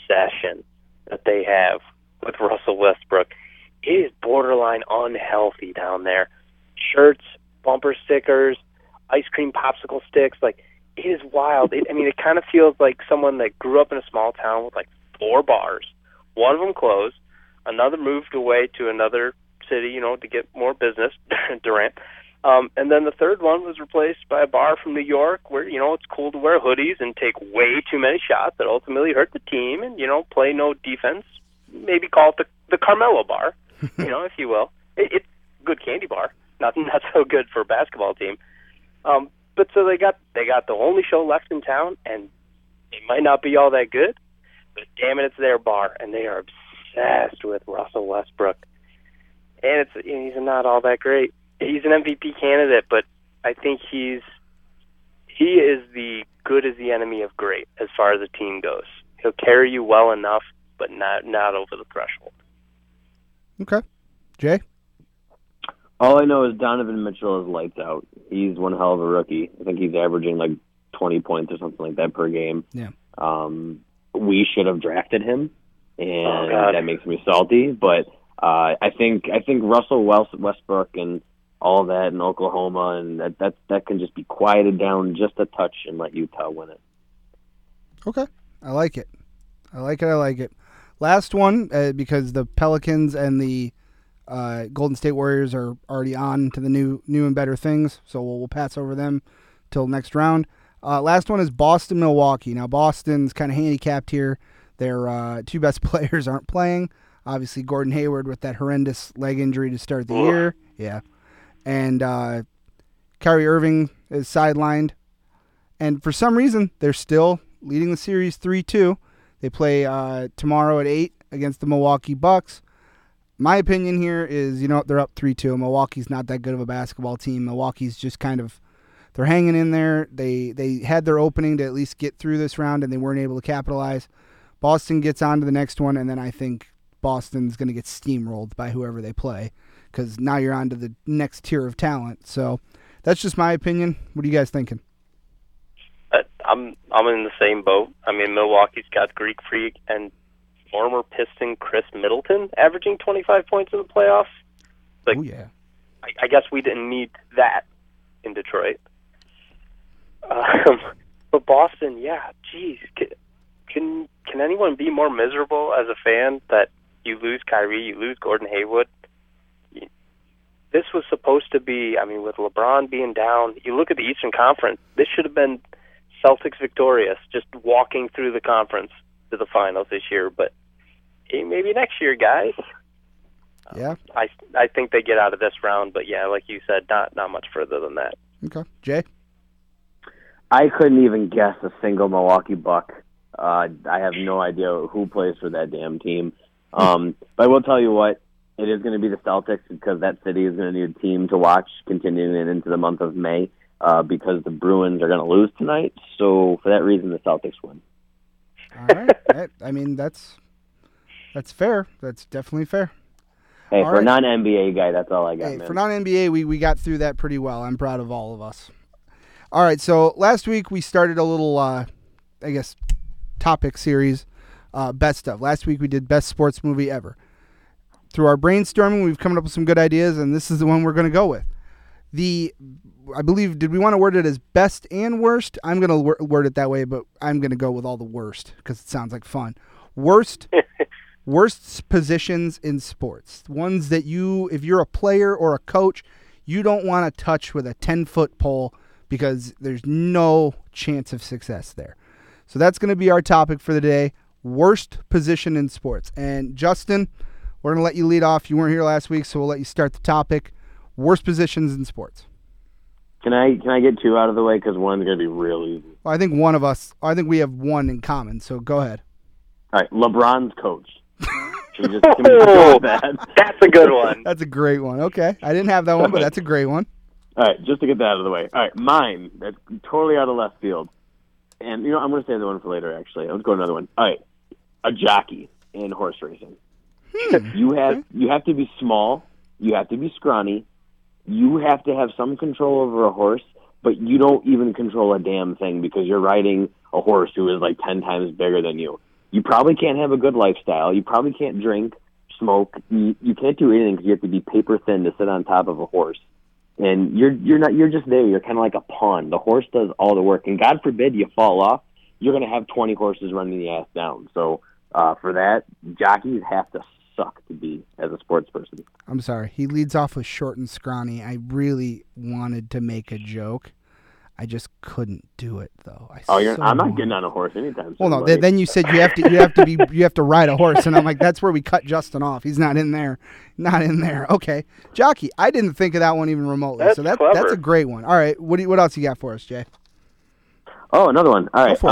obsession that they have with Russell Westbrook. It is borderline unhealthy down there. Shirts, bumper stickers, ice cream popsicle sticks, like, it is wild. It kind of feels like someone that grew up in a small town with like 4 bars. One of them closed. Another moved away to another city, to get more business, Durant. And then the third one was replaced by a bar from New York where, it's cool to wear hoodies and take way too many shots that ultimately hurt the team and, play no defense. Maybe call it the Carmelo bar, if you will. It's a good candy bar. Not so good for a basketball team. But so they got the only show left in town, and it might not be all that good, but damn it, it's their bar, and they are obsessed with Russell Westbrook. And he's not all that great. He's an MVP candidate, but I think he is the good is the enemy of great as far as the team goes. He'll carry you well enough, but not over the threshold. Okay. Jay? All I know is Donovan Mitchell is lights out. He's one hell of a rookie. I think he's averaging like 20 points or something like that per game. Yeah. We should have drafted him, and that makes me salty. But I think Russell Westbrook and all of that in Oklahoma, and that can just be quieted down just a touch and let Utah win it. Okay. I like it. Last one, because the Pelicans and the Golden State Warriors are already on to the new and better things, so we'll pass over them till next round. Last one is Boston-Milwaukee. Now, Boston's kind of handicapped here. Their 2 best players aren't playing. Obviously, Gordon Hayward with that horrendous leg injury to start the year. Yeah. And Kyrie Irving is sidelined. And for some reason, they're still leading the series 3-2. They play tomorrow at 8 against the Milwaukee Bucks. My opinion here is, they're up 3-2. Milwaukee's not that good of a basketball team. Milwaukee's just they're hanging in there. They had their opening to at least get through this round, and they weren't able to capitalize. Boston gets on to the next one, and then I think Boston's going to get steamrolled by whoever they play, because now you're on to the next tier of talent. So that's just my opinion. What are you guys thinking? I'm in the same boat. Milwaukee's got Greek Freak and former Piston Chris Middleton averaging 25 points in the playoffs. Oh, yeah. I guess we didn't need that in Detroit. But Boston, yeah, geez. Can anyone be more miserable as a fan that you lose Kyrie, you lose Gordon Hayward? This was supposed to be, with LeBron being down, you look at the Eastern Conference, this should have been Celtics victorious, just walking through the conference to the finals this year, but maybe next year, guys. Yeah. I think they get out of this round, but yeah, like you said, not much further than that. Okay. Jay? I couldn't even guess a single Milwaukee Buck. I have no idea who plays for that damn team. But I will tell you what, it is going to be the Celtics, because that city is going to need a team to watch continuing into the month of May, because the Bruins are going to lose tonight. So for that reason, the Celtics win. All right. That's fair. That's definitely fair. Hey, for a non-NBA guy, that's all I got, man. For non-NBA, we got through that pretty well. I'm proud of all of us. All right, so last week we started a little, topic series, best of. Last week we did best sports movie ever. Through our brainstorming, we've come up with some good ideas, and this is the one we're going to go with. I believe, did we want to word it as best and worst? I'm going to word it that way, but I'm going to go with all the worst because it sounds like fun. Worst positions in sports. Ones that if you're a player or a coach, you don't want to touch with a 10-foot pole because there's no chance of success there. So that's going to be our topic for the day, worst position in sports. And Justin, we're going to let you lead off. You weren't here last week, so we'll let you start the topic. Worst positions in sports. Can I get 2 out of the way, because one's going to be real easy? Well, I think we have one in common, so go ahead. All right, LeBron's coach. Can we just that? That's a good one. That's a great one. Okay. I didn't have that one, but that's a great one. All right, just to get that out of the way. All right, mine, that's totally out of left field. And, I'm going to save the one for later, actually. Let's go to another one. All right, a jockey in horse racing. You have to be small. You have to be scrawny. You have to have some control over a horse, but you don't even control a damn thing because you're riding a horse who is like 10 times bigger than you. You probably can't have a good lifestyle. You probably can't drink, smoke. You can't do anything because you have to be paper thin to sit on top of a horse. And you're just there. You're kind of like a pawn. The horse does all the work. And God forbid you fall off, you're going to have 20 horses running the ass down. So for that, jockeys have to suck to be as a sports person. I'm sorry. He leads off with short and scrawny. I really wanted to make a joke. I just couldn't do it though. I'm not getting on a horse anytime soon. Well, no. Then you said you have to ride a horse, and I'm like, that's where we cut Justin off. He's not in there. Not in there. Okay, jockey. I didn't think of that one even remotely. That's so that's clever. a great one. All right. What else you got for us, Jay? Oh, another one. All right.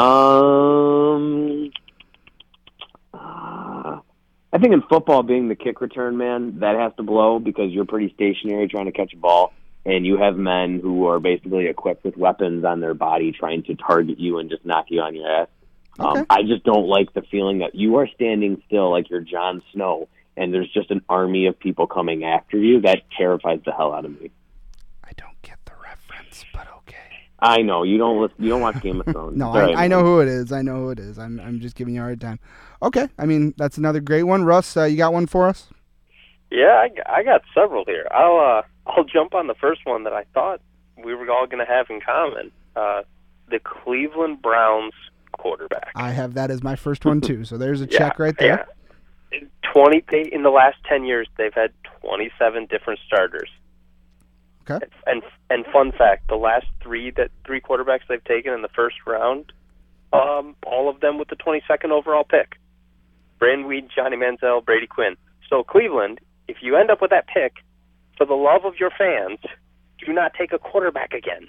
I think in football, being the kick return man, that has to blow because you're pretty stationary trying to catch a ball. And you have men who are basically equipped with weapons on their body trying to target you and just knock you on your ass. Okay. I just don't like the feeling that you are standing still like you're Jon Snow and there's just an army of people coming after you. That terrifies the hell out of me. I don't get the reference, but okay. I know. You don't watch Game of Thrones. No, I know who it is. I'm just giving you a hard time. Okay. I mean, that's another great one. Russ, you got one for us? Yeah, I got several here. I'll jump on the first one that I thought we were all going to have in common. The Cleveland Browns quarterback. I have that as my first one too. So there's a check right there. Yeah. In the last 10 years, they've had 27 different starters. Okay. And fun fact, the last three quarterbacks they've taken in the first round, all of them with the 22nd overall pick. Brandon Weed, Johnny Manziel, Brady Quinn. So Cleveland, if you end up with that pick, for the love of your fans, do not take a quarterback again.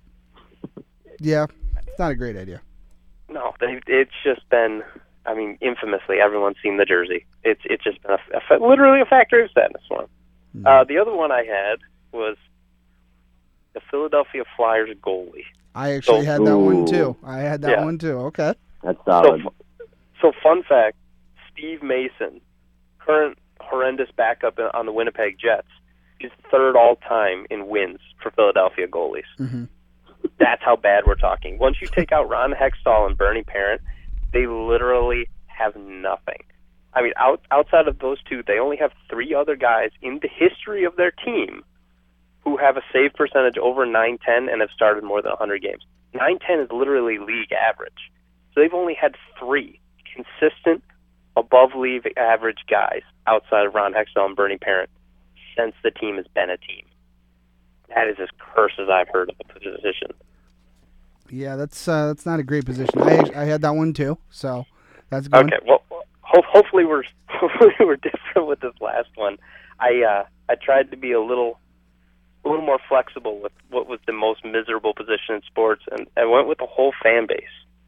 Yeah, it's not a great idea. No, it's just been, I mean, infamously, everyone's seen the jersey. It's just been literally a factory of sadness for him. The other one I had was the Philadelphia Flyers goalie. I actually had that one too. One too. Okay. That's solid. So fun fact, Steve Mason, current horrendous backup on the Winnipeg Jets, is third all-time in wins for Philadelphia goalies. Mm-hmm. That's how bad we're talking. Once you take out Ron Hextall and Bernie Parent, they literally have nothing. I mean, outside of those two, they only have three other guys in the history of their team who have a save percentage over .910 and have started more than 100 games. .910 is literally league average. So they've only had three consistent above-league average guys outside of Ron Hextall and Bernie Parent since the team has been a team. That is as cursed as I've heard of the position. Yeah, that's not a great position. I had that one too, so that's good. Okay, well, hopefully we're different with this last one. I tried to be a little more flexible with what was the most miserable position in sports, and I went with the whole fan base.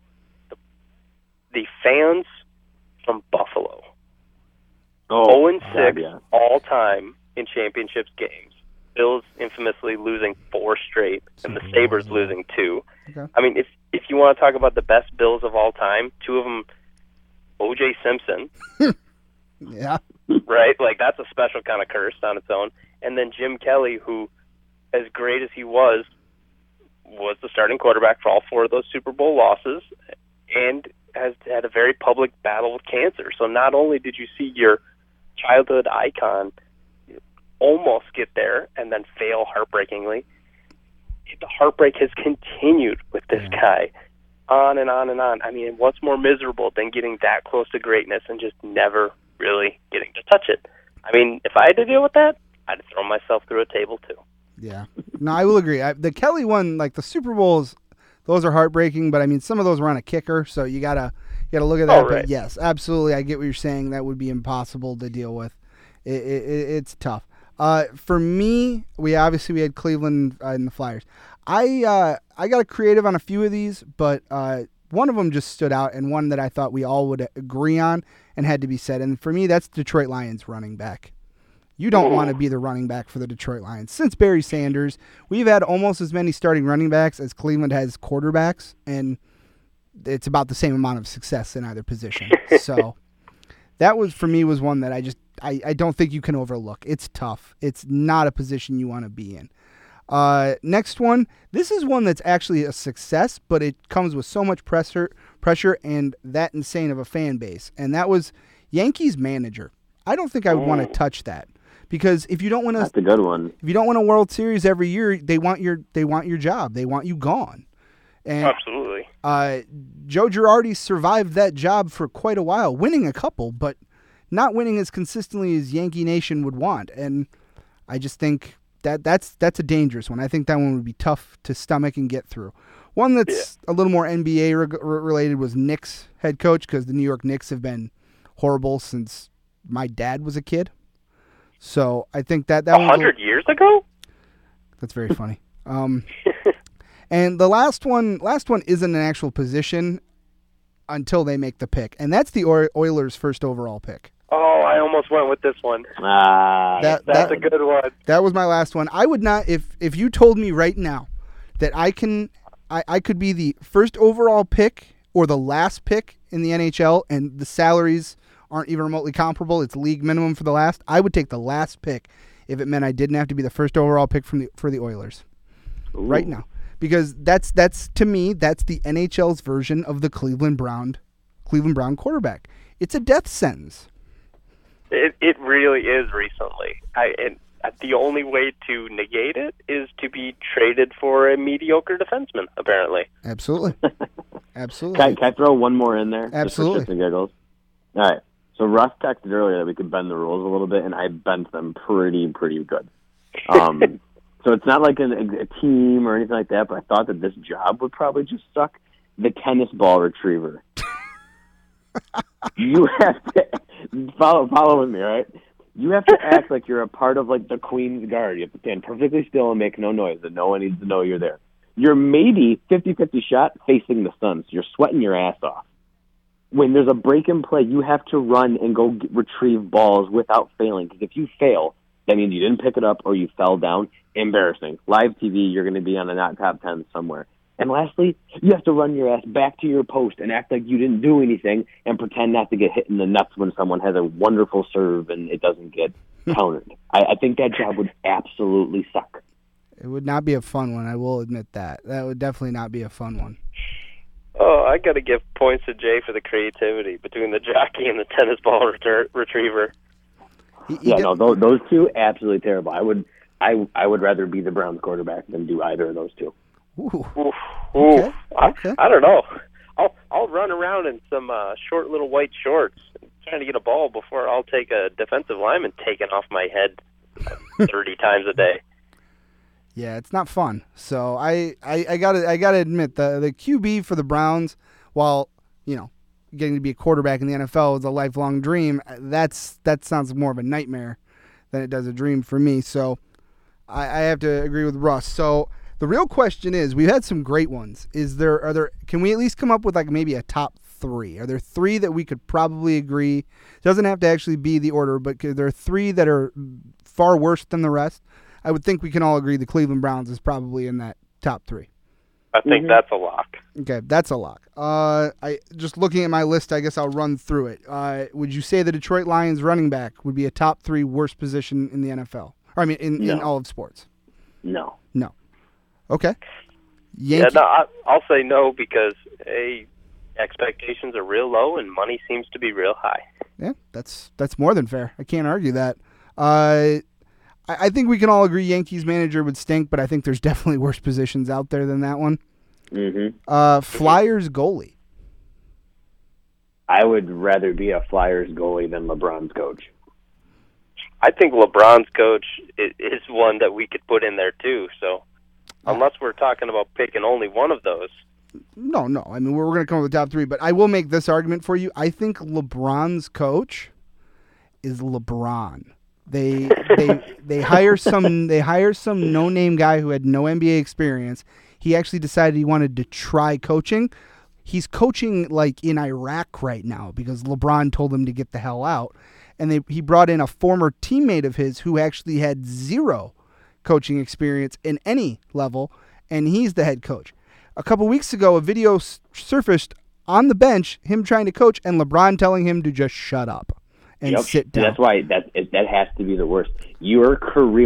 The fans from Buffalo. 0-6 all time in championships games. Bills infamously losing 4 straight, and the Sabres losing 2. Okay. I mean, if you want to talk about the best Bills of all time, 2 of them, O.J. Simpson. Yeah. Right? Like, that's a special kind of curse on its own. And then Jim Kelly, who, as great as he was the starting quarterback for all 4 of those Super Bowl losses, and has had a very public battle with cancer. So not only did you see your childhood icon almost get there and then fail heartbreakingly, the heartbreak has continued with this guy on and on and on. I mean, what's more miserable than getting that close to greatness and just never really getting to touch it? I mean, if I had to deal with that, I'd throw myself through a table too. Yeah. No, I will agree. The Kelly one, like the Super Bowls, those are heartbreaking, but I mean, some of those were on a kicker, so you gotta look at that. Oh, right. But yes, absolutely, I get what you're saying. That would be impossible to deal with. It's tough. For me, we had Cleveland and the Flyers. I got creative on a few of these, but one of them just stood out, and one that I thought we all would agree on and had to be said. And for me, that's Detroit Lions running back. You don't want to be the running back for the Detroit Lions. Since Barry Sanders, we've had almost as many starting running backs as Cleveland has quarterbacks, and it's about the same amount of success in either position. So that was one that I don't think you can overlook. It's tough. It's not a position you want to be in. Next one. This is one that's actually a success, but it comes with so much pressure, and that insane of a fan base. And that was Yankees manager. I don't think I would want to touch that because if you don't win That's a good one. If you don't win a World Series every year, they want your job. They want you gone. And, absolutely. Joe Girardi survived that job for quite a while, winning a couple, but not winning as consistently as Yankee Nation would want. And I just think that's a dangerous one. I think that one would be tough to stomach and get through. One that's a little more NBA related was Knicks head coach, because the New York Knicks have been horrible since my dad was a kid. So I think that 100 years ago? That's very funny. And the last one isn't an actual position until they make the pick, and that's the Oilers' first overall pick. Oh, I almost went with this one. That's a good one. That was my last one. I would not, if you told me right now that I could be the first overall pick or the last pick in the NHL, and the salaries aren't even remotely comparable, it's league minimum for the last, I would take the last pick if it meant I didn't have to be the first overall pick for the Oilers. Ooh. Right now. Because that's to me, that's the NHL's version of the Cleveland Brown quarterback. It's a death sentence. It really is recently. And the only way to negate it is to be traded for a mediocre defenseman, apparently. Absolutely. Absolutely. Can I throw one more in there? Absolutely. Just for shits and giggles? All right. So Russ texted earlier that we could bend the rules a little bit, and I bent them pretty good. So it's not like a team or anything like that, but I thought that this job would probably just suck. The tennis ball retriever. You have to follow with me, all right? You have to act like you're a part of like the Queen's Guard. You have to stand perfectly still and make no noise, and no one needs to know you're there. You're maybe 50-50 shot facing the sun, so you're sweating your ass off. When there's a break in play, you have to run and go retrieve balls without failing, because if you fail, that means you didn't pick it up or you fell down. Embarrassing. Live TV, you're going to be on a not top 10 somewhere. And lastly, you have to run your ass back to your post and act like you didn't do anything and pretend not to get hit in the nuts when someone has a wonderful serve and it doesn't get countered. I think that job would absolutely suck. It would not be a fun one, I will admit that. That would definitely not be a fun one. Oh, I got to give points to Jay for the creativity between the jockey and the tennis ball retriever. Those two, absolutely terrible. I would rather be the Browns quarterback than do either of those two. Ooh. Okay. I don't know. I'll run around in some short little white shorts trying to get a ball before I'll take a defensive lineman taken off my head 30 times a day. Yeah, it's not fun. So I gotta admit the QB for the Browns, while getting to be a quarterback in the NFL is a lifelong dream, that sounds more of a nightmare than it does a dream for me. So I have to agree with Russ. So the real question is, we've had some great ones. Can we at least come up with like maybe a top three? Are there three that we could probably agree? It doesn't have to actually be the order, but there are three that are far worse than the rest. I would think we can all agree the Cleveland Browns is probably in that top three. I think that's a lock. Okay, that's a lock. I just looking at my list, I guess I'll run through it. Would you say the Detroit Lions running back would be a top three worst position in the NFL? Or, I mean, in all of sports? No. Okay. I'll say no because expectations are real low and money seems to be real high. Yeah, that's more than fair. I can't argue that. I think we can all agree Yankees manager would stink, but I think there's definitely worse positions out there than that one. Mm-hmm. Flyers goalie. I would rather be a Flyers goalie than LeBron's coach. I think LeBron's coach is one that we could put in there too. So unless we're talking about picking only one of those. No. I mean, we're going to come up with the top three, but I will make this argument for you. I think LeBron's coach is LeBron. They hire some no-name guy who had no NBA experience. He actually decided he wanted to try coaching. He's coaching like in Iraq right now because LeBron told him to get the hell out. And he brought in a former teammate of his who actually had zero coaching experience in any level, and he's the head coach. A couple weeks ago, a video surfaced on the bench, him trying to coach, and LeBron telling him to just shut up and sit down. That's why that has to be the worst. Your career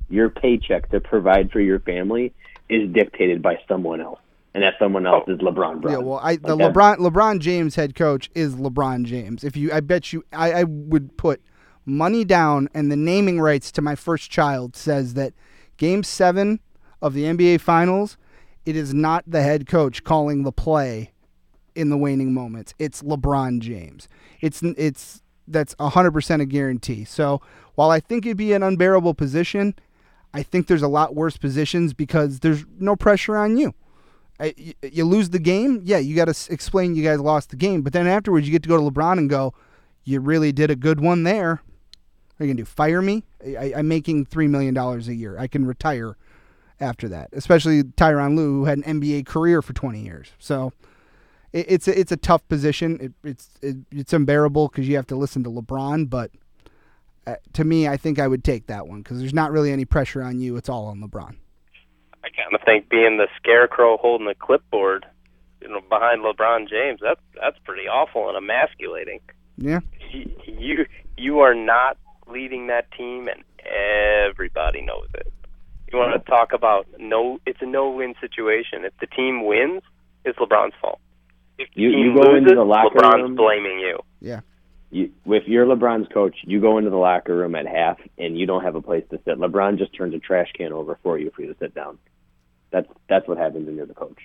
your paycheck to provide for your family is dictated by someone else. And that someone else is LeBron James. Yeah, well, LeBron James head coach is LeBron James. I would put money down, and the naming rights to my first child says that Game 7 of the NBA Finals, it is not the head coach calling the play in the waning moments. It's LeBron James. That's 100% a guarantee. So while I think it'd be an unbearable position, I think there's a lot worse positions because there's no pressure on you. You lose the game, yeah, you got to explain you guys lost the game. But then afterwards, you get to go to LeBron and go, you really did a good one there. What are you going to do, fire me? I'm making $3 million a year. I can retire after that, especially Tyronn Lue, who had an NBA career for 20 years. So it's a tough position. It's unbearable because you have to listen to LeBron. But to me, I think I would take that one because there's not really any pressure on you. It's all on LeBron. I kind of think being the scarecrow holding the clipboard, behind LeBron James, that's pretty awful and emasculating. Yeah. You are not leading that team, and everybody knows it. You want to talk about it's a no-win situation. If the team wins, it's LeBron's fault. If the team go loses, into the locker LeBron's room, blaming you. Yeah. If you're LeBron's coach, you go into the locker room at half, and you don't have a place to sit. LeBron just turns a trash can over for you to sit down. That's what happens when you're the coach.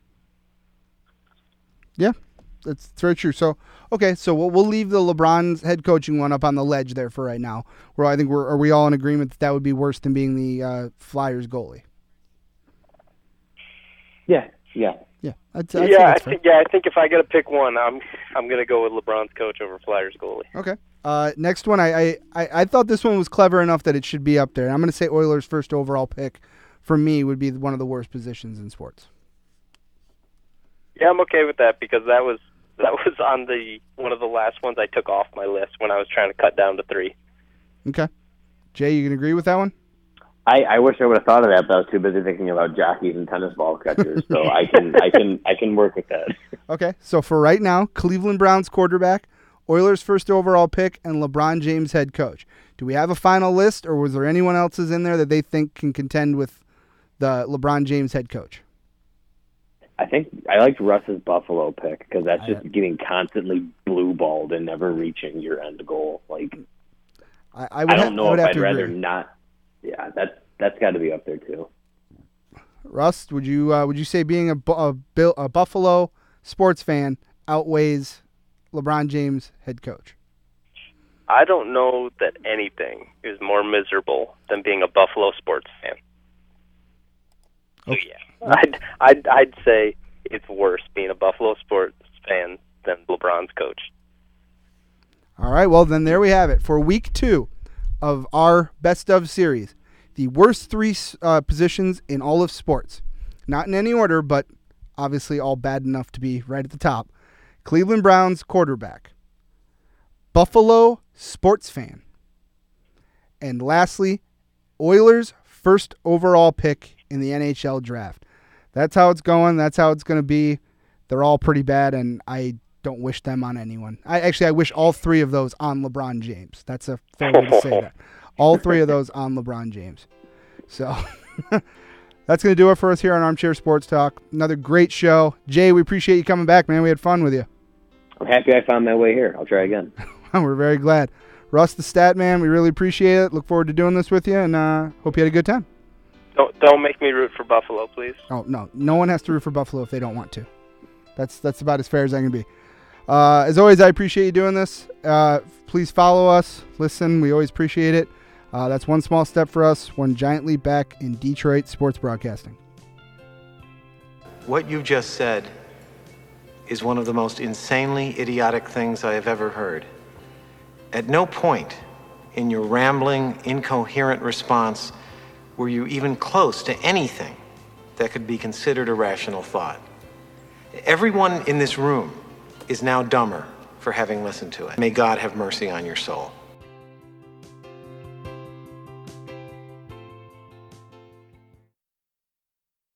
Yeah, that's very true. So, okay, so we'll leave the LeBron's head coaching one up on the ledge there for right now. Where I think are we all in agreement that would be worse than being the Flyers goalie? Yeah. I think if I got to pick one, I'm going to go with LeBron's coach over Flyers goalie. Okay. Next one, I thought this one was clever enough that it should be up there. I'm going to say Oilers' first overall pick. For me, would be one of the worst positions in sports. Yeah, I'm okay with that because that was on one of the last ones I took off my list when I was trying to cut down to 3. Okay, Jay, you can agree with that one? I wish I would have thought of that, but I was too busy thinking about jockeys and tennis ball catchers. So I can work with that. Okay, so for right now, Cleveland Browns quarterback, Oilers' first overall pick, and LeBron James head coach. Do we have a final list, or was there anyone else's in there that they think can contend with the LeBron James head coach? I think I liked Russ's Buffalo pick because that's just getting constantly blue-balled and never reaching your end goal. Like, I don't know if I'd rather not. Yeah, that's got to be up there too. Russ, would you say being a Buffalo sports fan outweighs LeBron James head coach? I don't know that anything is more miserable than being a Buffalo sports fan. Okay. So yeah, I'd say it's worse being a Buffalo sports fan than LeBron's coach. All right, well then there we have it for week 2 of our best of series. The worst 3 positions in all of sports. Not in any order, but obviously all bad enough to be right at the top. Cleveland Browns quarterback, Buffalo sports fan, and lastly, Oilers first overall pick in the NHL draft. That's how it's going. That's how it's going to be. They're all pretty bad, and I don't wish them on anyone. I wish all 3 of those on LeBron James. That's a fair way to say that. All 3 of those on LeBron James. So that's going to do it for us here on Armchair Sports Talk. Another great show. Jay, we appreciate you coming back, man. We had fun with you. I'm happy I found my way here. I'll try again. We're very glad. Russ the Stat Man, we really appreciate it. Look forward to doing this with you, and hope you had a good time. Don't make me root for Buffalo, please. Oh, no. No one has to root for Buffalo if they don't want to. That's about as fair as I can be. As always, I appreciate you doing this. Please follow us. Listen, we always appreciate it. That's one small step for us, one giant leap back in Detroit sports broadcasting. What you just said is one of the most insanely idiotic things I have ever heard. At no point in your rambling, incoherent response were you even close to anything that could be considered a rational thought. Everyone in this room is now dumber for having listened to it. May God have mercy on your soul.